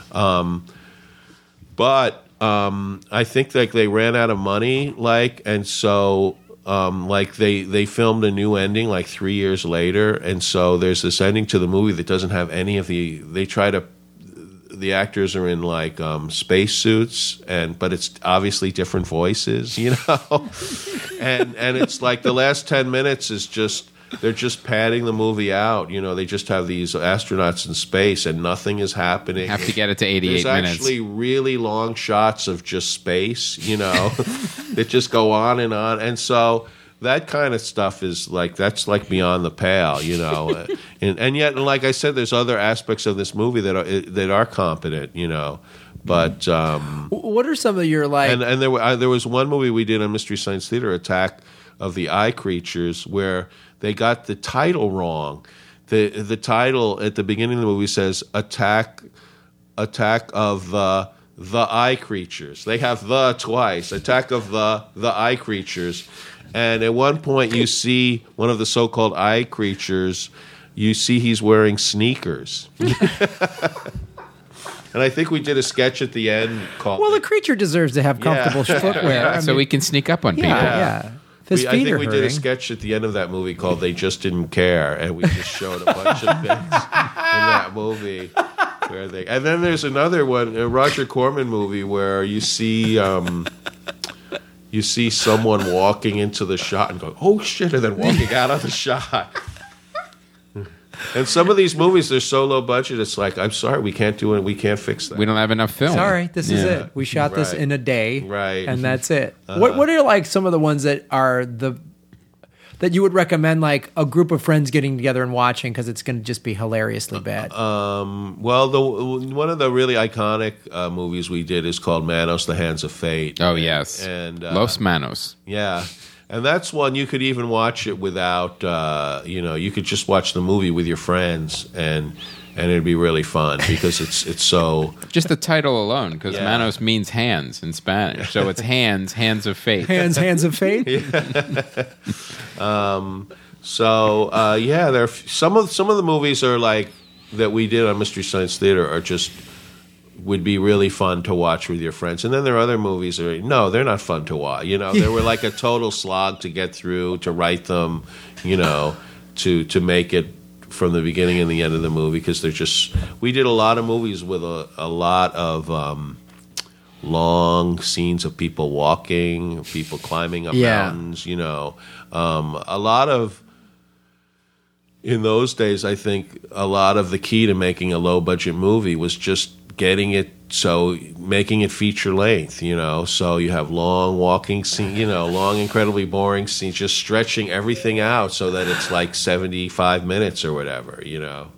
But I think they ran out of money, and so they filmed a new ending 3 years later, and so there's this ending to the movie that doesn't have any of the actors are in space suits, but it's obviously different voices, and it's the last 10 minutes is just. They're just padding the movie out. They just have these astronauts in space and nothing is happening. Have to get it to 88 minutes. There's actually really long shots of just space, that just go on. And so that kind of stuff is that's beyond the pale, and yet, like I said, there's other aspects of this movie that are competent, But what are some of your And there was one movie we did on Mystery Science Theater, Attack of the Eye Creatures, where they got the title wrong. The title at the beginning of the movie says Attack of the Eye Creatures. They have the twice. Attack of the Eye Creatures. And at one point you see one of the so-called eye creatures, you see he's wearing sneakers. And I think we did a sketch at the end called... Well, the creature deserves to have comfortable footwear. So we can sneak up on people. Yeah. I think we did a sketch at the end of that movie called They Just Didn't Care, and we just showed a bunch of things in that movie. And then there's another one, a Roger Corman movie, where you see someone walking into the shot and going, oh shit, and then walking out of the shot. And some of these movies, they're so low budget, it's I'm sorry, we can't do it, we can't fix that. We don't have enough film. Sorry, this is it. We shot this in a day, and that's it. What are some of the ones that are that you would recommend a group of friends getting together and watching because it's going to just be hilariously bad? Well, one of the really iconic movies we did is called Manos: The Hands of Fate. Oh, yes. And Los Manos. Yeah. And that's one you could even watch it without, you could just watch the movie with your friends and it'd be really fun because it's so... Just the title alone, because Manos means hands in Spanish. So it's hands of fate. Hands of fate? There are some of the movies are that we did on Mystery Science Theater are just would be really fun to watch with your friends. And then there are other movies that are, no, they're not fun to watch. You know, they were like a total slog to get through, to write them, you know, to make it from the beginning and the end of the movie, because they're just, we did a lot of movies with a lot of long scenes of people walking, people climbing up mountains, you know. A lot of, in those days, I think a lot of the key to making a low-budget movie was just getting it, making it feature length, you know. So you have long walking scenes, you know, long, incredibly boring scenes, just stretching everything out so that it's like 75 minutes or whatever, you know.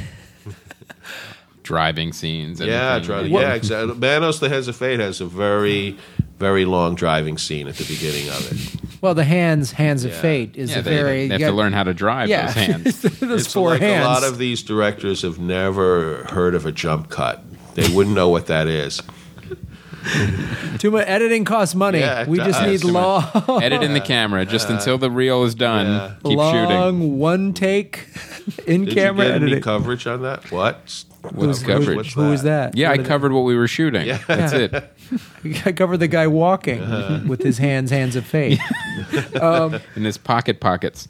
Driving scenes. Exactly. Manos the Heads of Fate has a very, very long driving scene at the beginning of it. Well, the hands of fate is they have to learn how to drive those hands. Those it's four like hands. A lot of these directors have never heard of a jump cut. They wouldn't know what that is. Too much editing costs money. Yeah, we just need long editing the camera just until the reel is done. Yeah. Keep shooting. One take in camera Did you get editing. any coverage on that? What? What's coverage? Who was that? Yeah, I covered what we were shooting. Yeah. That's it. I covered the guy walking with his hands of fate. In his pockets.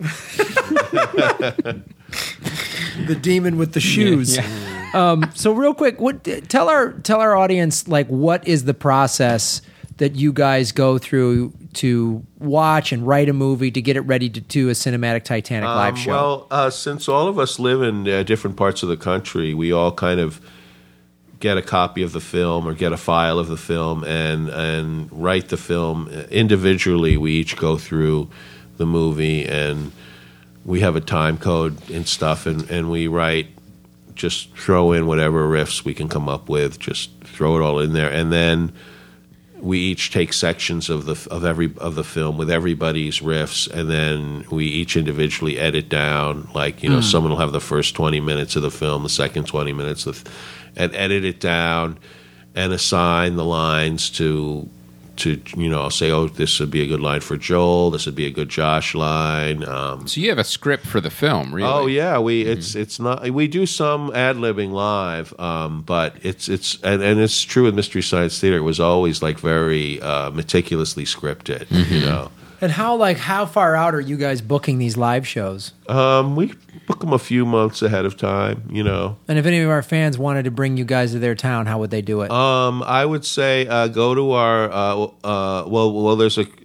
The demon with the shoes. So real quick, tell our audience, like, what is the process that you guys go through to watch and write a movie to get it ready to do a cinematic Titanic live show? Well, since all of us live in different parts of the country, we all kind of get a copy of the film or get a file of the film and write the film individually. We each go through the movie and we have a time code and stuff, and we write, just throw in whatever riffs we can come up with, just throw it all in there, and then we each take sections of the film with everybody's riffs, and then we each individually edit down. Like, you know, someone will have the first 20 minutes of the film, the second 20 minutes, and edit it down and assign the lines to you know, I'll say, oh, this would be a good line for Joel. This would be a good Josh line. So you have a script for the film, really? Oh yeah, it's not. We do some ad-libbing live, but it's it's true with Mystery Science Theater. It was always like very meticulously scripted, you know. And how far out are you guys booking these live shows? We book them a few months ahead of time, you know. And if any of our fans wanted to bring you guys to their town, how would they do it? I would say go to our there's a.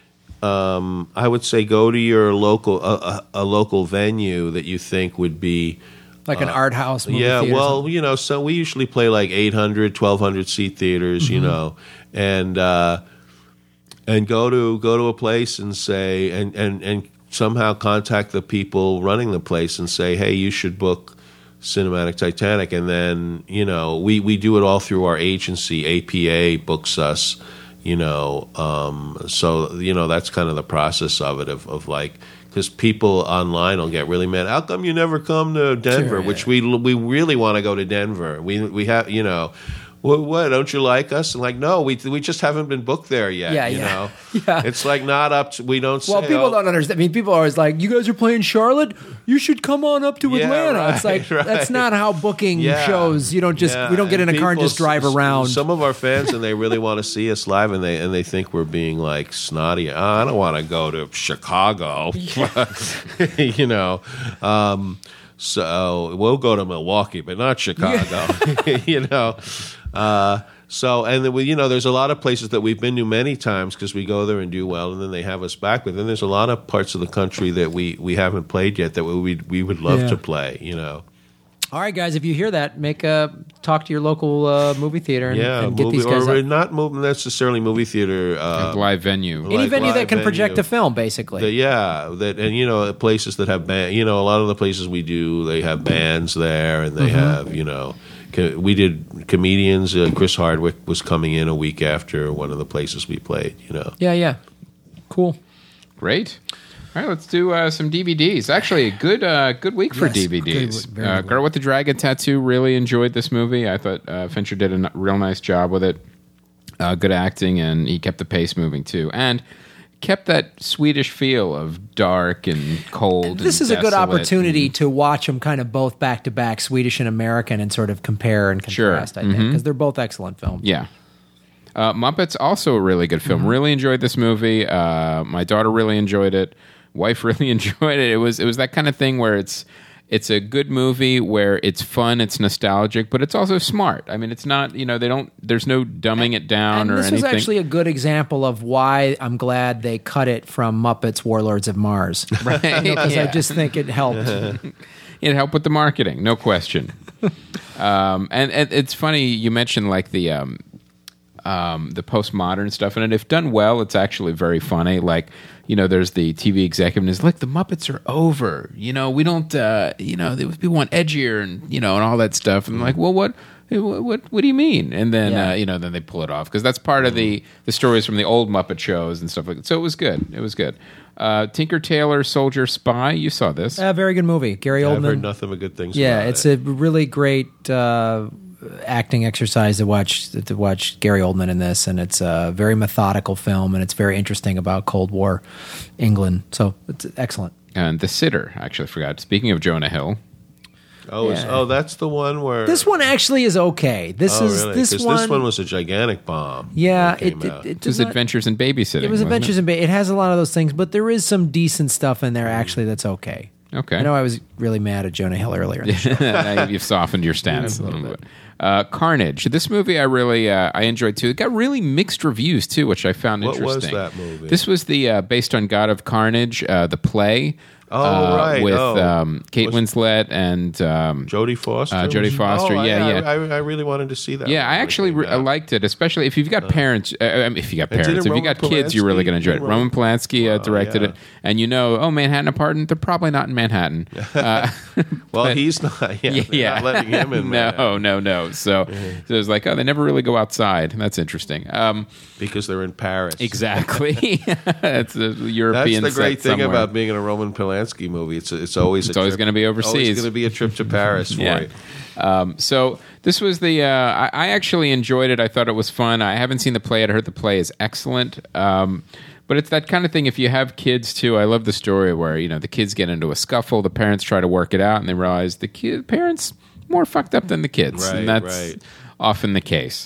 I would say go to your local a local venue that you think would be like an art house movie yeah, theater well, you know, so we usually play like 800, 1,200 seat theaters, you know, and go to a place and say and somehow contact the people running the place and say, hey, you should book Cinematic Titanic. And then, you know, we do it all through our agency. APA books us, you know. So, you know, that's kind of the process of it, of like, because people online will get really mad. How come you never come to Denver? Sure, yeah. Which we really want to go to Denver. We have, you know. What, don't you like us? And like, no, we just haven't been booked there yet. Yeah, you yeah. know? Yeah. It's like not up to, we don't say. Well, people don't understand. I mean, people are always like, you guys are playing Charlotte? You should come on up to Yeah, Atlanta. right, It's like, right. that's not how booking Yeah. shows. You don't just, Yeah, we don't get in a car and people just drive around. Some of our fans, and they really want to see us live, and they think we're being like snotty. I don't want to go to Chicago, you know. So we'll go to Milwaukee, but not Chicago, you know. So, and then you know, there's a lot of places that we've been to many times because we go there and do well, and then they have us back. But then there's a lot of parts of the country that we haven't played yet that we would love to play, you know. All right, guys, if you hear that, talk to your local movie theater and get these guys or up. not necessarily movie theater. Live venue. Any like venue live that can project venue. a film, basically. And you know, places that have band. You know, a lot of the places we do, they have bands there, and they have, you know. We did comedians. Chris Hardwick was coming in a week after one of the places we played. You know. Yeah. Cool. Great. All right, let's do some DVDs. Actually, a good week for DVDs. Good. Girl with the Dragon Tattoo, really enjoyed this movie. I thought Fincher did a real nice job with it. Good acting, and he kept the pace moving too. And kept that Swedish feel of dark and cold. This and is a good desolate opportunity to watch them kind of both back to back, Swedish and American, and sort of compare and contrast. I think because they're both excellent films. Yeah. Muppets, also a really good film. Really enjoyed this movie. My daughter really enjoyed it. Wife really enjoyed it. It was that kind of thing where it's a good movie where it's fun, it's nostalgic, but it's also smart. I mean, it's not, there's no dumbing it down or anything. This was actually a good example of why I'm glad they cut it from Muppets Warlords of Mars. Right? Because I just think it helped. It helped with the marketing, no question. And it's funny, you mentioned like the postmodern stuff, and if done well, it's actually very funny. Like, there's the TV executive, and is like, the Muppets are over. We don't. We want edgier, and all that stuff. And I'm like, well, what do you mean? And then then they pull it off because that's part of the stories from the old Muppet shows and stuff like that. So it was good. It was good. Tinker Tailor Soldier Spy. You saw this? Very good movie. Gary Oldman. I've heard nothing but good things. Yeah, about it's it. a really great acting exercise to watch Gary Oldman in this, and it's a very methodical film, and it's very interesting about Cold War England. So it's excellent. And The Sitter. I actually forgot. Speaking of Jonah Hill. That's the one where this one actually is okay. This one was a gigantic bomb. Yeah, it was Adventures in Babysitting. It was Adventures in Babysitting. It has a lot of those things, but there is some decent stuff in there actually that's okay. Okay. I know I was really mad at Jonah Hill earlier. You've softened your stance a little bit. Carnage. This movie I really I enjoyed too. It got really mixed reviews too, which I found interesting. What was that movie? This was the based on God of Carnage, the play. Right. With Kate Winslet and Jodie Foster. Jodie Foster, I really wanted to see that. Yeah, I actually I liked it, especially if you've got parents. If you got kids, you're really going to enjoy it. Roman Polanski directed it, and Manhattan Apartment. They're probably not in Manhattan. Well, he's not. Yeah, not letting him in. No. So it was like, they never really go outside. That's interesting. Because they're in Paris. Exactly. That's a European. That's the great thing somewhere. About being in a Roman Polanski movie. It's always going to be overseas. Always going to be a trip to Paris for you. So this was the. I actually enjoyed it. I thought it was fun. I haven't seen the play. I heard the play is excellent. But it's that kind of thing. If you have kids too, I love the story where the kids get into a scuffle. The parents try to work it out, and they realize the parents more fucked up than the kids, right, and that's often the case.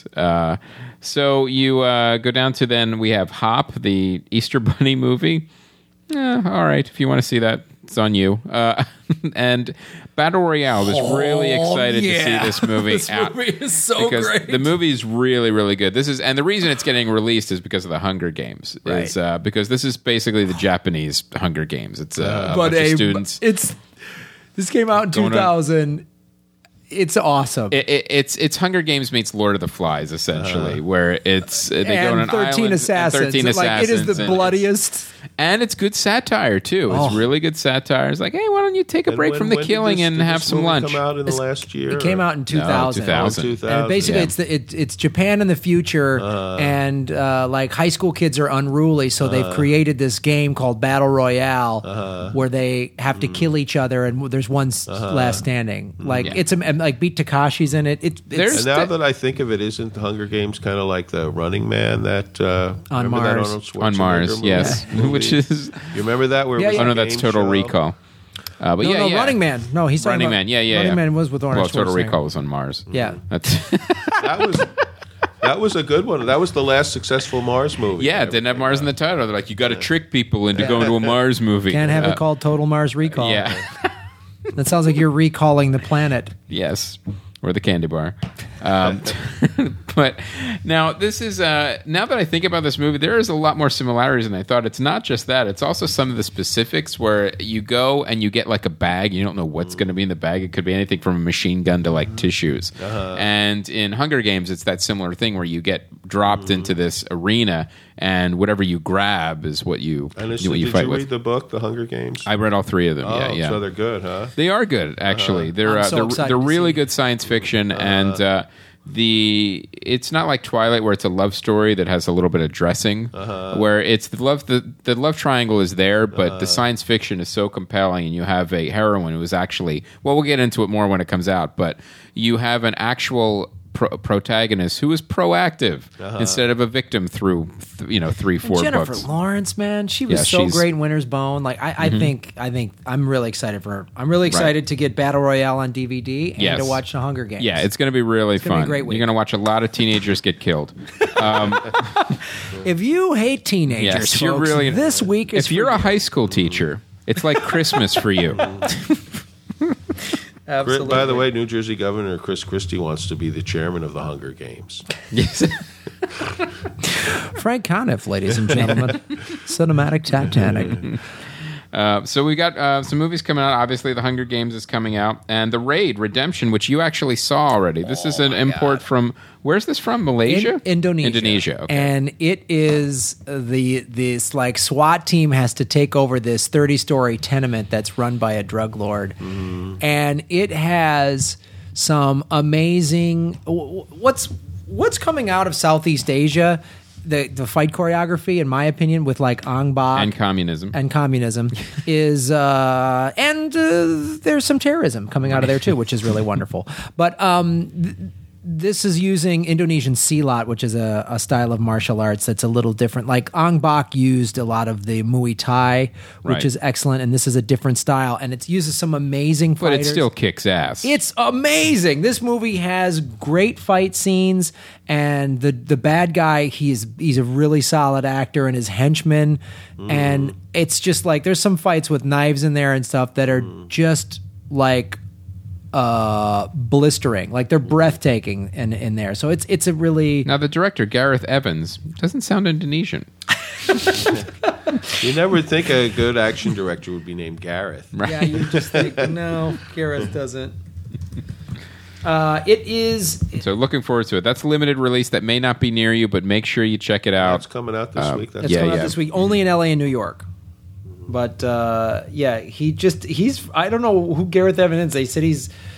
So you go down to then we have Hop, the Easter Bunny movie. All right, if you want to see that, it's on you. And Battle Royale was really excited to see this movie this movie is so because great. The movie is really, really good. And the reason it's getting released is because of the Hunger Games. Right. Because this is basically the Japanese Hunger Games. It's a bunch of students. This came out in 2000. It's awesome. It's Hunger Games meets Lord of the Flies, essentially, where they go on an 13 island. Assassins. 13 Assassins. Like, it is the bloodiest. And it's good satire, too. It's really good satire. It's like, hey, why don't you take a break from the killing and have some lunch? Come out in the last year? It came out in 2000. 2000. And basically, it's Japan in the future, and like high school kids are unruly, so they've created this game called Battle Royale, where they have to kill each other, and there's one last standing. Like it's like Beat Takashi's in it. And now that I think of it, isn't the Hunger Games kind of like the Running Man that on Mars? On Mars, yes. Which is you remember that? Where it was no, that's Total Recall. But no, Running Man. No, he's Running Man. Running Man was with Arnold Schwarzenegger. Total Recall was on Mars. Yeah, that was a good one. That was the last successful Mars movie. Yeah, it didn't have Mars in the title. They're like, you got to trick people into going to a Mars movie. Can't have it called Total Mars Recall. Yeah, that sounds like you're recalling the planet. Yes. Or the candy bar. But now this is now that I think about this movie, there is a lot more similarities than I thought. It's not just that; it's also some of the specifics where you go and you get like a bag. You don't know what's going to be in the bag. It could be anything from a machine gun to like tissues. And in Hunger Games, it's that similar thing where you get dropped into this arena, and whatever you grab is what you fight with. Did you read the book, The Hunger Games? I read all 3 of them. Oh, yeah. So they're good, huh? They are good, actually. They're really good science fiction, and it's not like Twilight where it's a love story that has a little bit of dressing, where it's the love triangle is there, but the science fiction is so compelling, and you have a heroine who is actually, well, we'll get into it more when it comes out, but you have an actual protagonist who is proactive instead of a victim through 3-4 Jennifer books. Lawrence, man, she was so great in Winter's Bone. Like I think I'm really excited for her. I'm really excited to get Battle Royale on DVD and to watch The Hunger Games. Yeah, it's going to be really fun. Be a great week. You're going to watch a lot of teenagers get killed. If you hate teenagers, folks, you're really, this week is if you're a high school teacher, it's like Christmas for you. Absolutely. By the way, New Jersey Governor Chris Christie wants to be the chairman of the Hunger Games. Yes. Frank Conniff, ladies and gentlemen. Cinematic Titanic. So we got some movies coming out. Obviously, The Hunger Games is coming out, and The Raid: Redemption, which you actually saw already. This is an import from. Where's this from? Malaysia, Indonesia. Indonesia. Okay. And it is this like SWAT team has to take over this 30-story tenement that's run by a drug lord, and it has some amazing. What's coming out of Southeast Asia? The fight choreography, in my opinion, with like Ong Bak and communism is there's some terrorism coming out of there too, which is really wonderful. But this is using Indonesian silat, which is a style of martial arts that's a little different. Like Ong Bak used a lot of the Muay Thai, which is excellent, and this is a different style, and it uses some amazing fighters. But it still kicks ass. It's amazing. This movie has great fight scenes, and the bad guy, he's a really solid actor, and his henchman, and it's just like there's some fights with knives in there and stuff that are just like blistering, like they're breathtaking in there. So it's a really now the director Gareth Evans doesn't sound Indonesian. You never think a good action director would be named Gareth. Right. Yeah, you just think no, Gareth doesn't. It is. So looking forward to it. That's a limited release that may not be near you, but make sure you check it out. It's coming out this week. It's coming out this week, only in LA and New York. But he's I don't know who Gareth Evans is. They said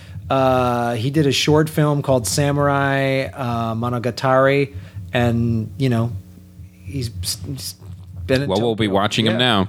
he did a short film called Samurai Monogatari, and he's been. Well, we'll be watching him now.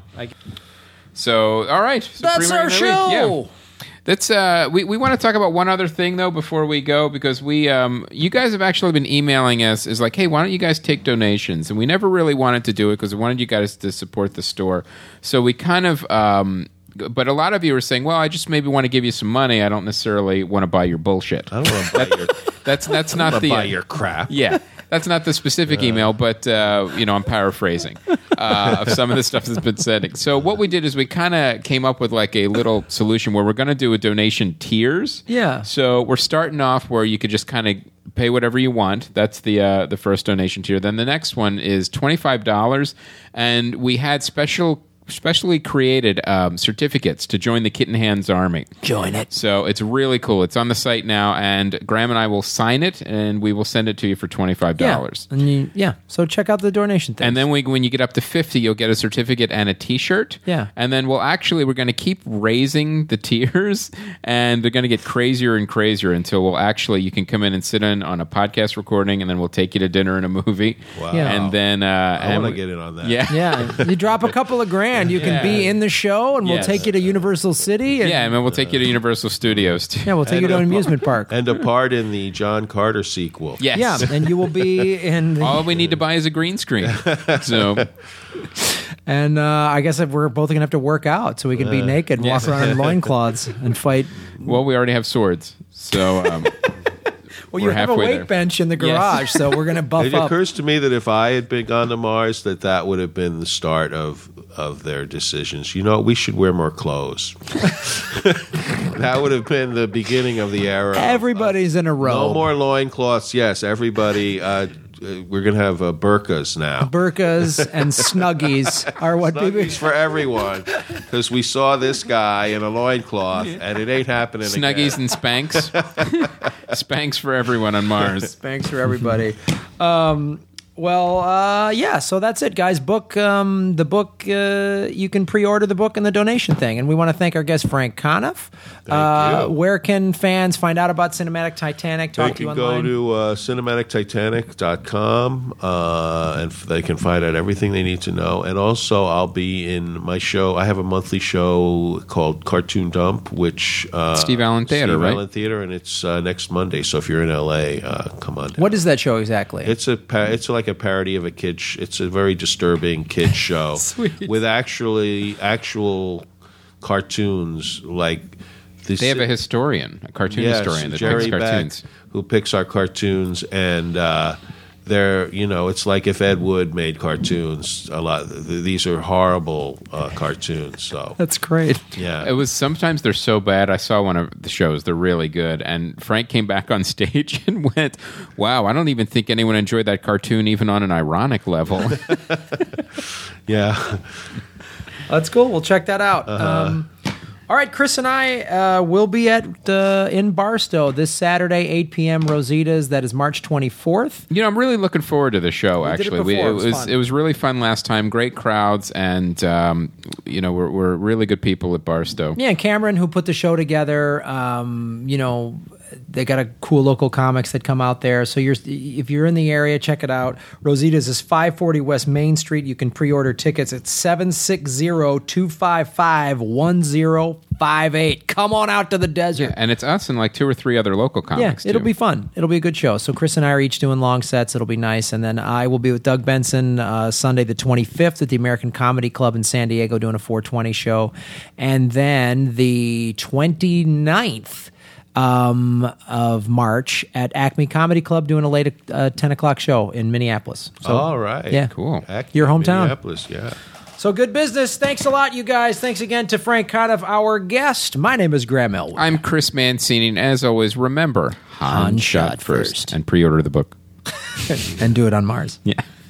So, all right, that's our show. Yeah. That's we want to talk about one other thing though before we go, because you guys have actually been emailing us is like, hey, why don't you guys take donations? And we never really wanted to do it because we wanted you guys to support the store. So we kind of but a lot of you are saying, well, I just maybe want to give you some money. I don't necessarily want to buy your bullshit. I don't want to buy your. That's not the buy your crap. Yeah. That's not the specific email, but I'm paraphrasing of some of the stuff that's been said. So what we did is we kind of came up with like a little solution where we're going to do a donation tiers. Yeah. So we're starting off where you could just kind of pay whatever you want. That's the first donation tier. Then the next one is $25, and we had specially created certificates to join the Kitten Hands Army. Join it. So it's really cool. It's on the site now, and Graham and I will sign it, and we will send it to you for $25. Yeah. So check out the donation thing. And then when you get up to 50, you'll get a certificate and a T-shirt. Yeah. And then we're going to keep raising the tiers, and they're going to get crazier and crazier until you can come in and sit in on a podcast recording, and then we'll take you to dinner and a movie. Wow. Yeah. And then I want to get in on that. Yeah. Yeah. You drop a couple of grand. You can be in the show, and we'll take you to Universal City. And, and then we'll take you to Universal Studios too. Yeah, we'll take you to an amusement park. And a part in the John Carter sequel. Yes. Yeah, and you will be in. All we need to buy is a green screen. So, and I guess we're both going to have to work out so we can be naked and walk around in loincloths and fight. Well, we already have swords, so. Well, you have a weight bench in the garage, so we're going to buff up. It occurs to me that if I had been gone to Mars, that would have been the start of their decisions. We should wear more clothes. That would have been the beginning of the era. Everybody's in a row. No more loincloths. Yes, everybody. We're going to have burqas now. Burqas and Snuggies are what Snuggies for everyone. Because we saw this guy in a loincloth, and it ain't happening Snuggies again. and Spanx. Spanx for everyone on Mars. Spanx for everybody. Well, yeah, so that's it, guys. The book, you can pre-order the book and the donation thing. And we want to thank our guest, Frank Conniff. Thank you. Where can fans find out about Cinematic Titanic, talk to you online? They can go to cinematictitanic.com, and they can find out everything they need to know. And also, I'll be in my show. I have a monthly show called Cartoon Dump, which... Steve Allen Theater, right? Steve Allen Theater, and it's next Monday. So if you're in L.A., come on down. What is that show exactly? It's like a parody of a kid. It's a very disturbing kid show Sweet. with actual cartoons. Like they have a historian, a cartoon historian that Jerry picks cartoons. Beck, who picks our cartoons, and they're it's like if Ed Wood made cartoons. A lot. These are horrible cartoons. So That's great. yeah, It was sometimes they're so bad. I saw one of the shows; they're really good. And Frank came back on stage and went, "Wow, I don't even think anyone enjoyed that cartoon, even on an ironic level." yeah. That's cool. We'll check that out. All right, Chris and I will be in Barstow this Saturday, 8 p.m. Rosita's. That is March 24th. I'm really looking forward to the show. did it Actually, before. It was fun. It was really fun last time. Great crowds, and we're really good people at Barstow. Yeah, and Cameron, who put the show together, they got a cool local comics that come out there. So if you're in the area, check it out. Rosita's is 540 West Main Street. You can pre-order tickets at 760-255-1058. Come on out to the desert. Yeah, and it's us and like 2 or 3 other local comics. Yeah, it'll too. be fun. It'll be a good show. So Chris and I are each doing long sets. It'll be nice. And then I will be with Doug Benson Sunday the 25th at the American Comedy Club in San Diego doing a 420 show. And then the 29th of March at Acme Comedy Club doing a late 10 o'clock show in Minneapolis. So, All right. Yeah. Cool. Your hometown. Minneapolis, yeah. So good business. Thanks a lot, you guys. Thanks again to Frank Conniff, our guest. My name is Graham Elwood. I'm Chris Mancini, and as always, remember, Han shot first. And pre-order the book. And do it on Mars. Yeah.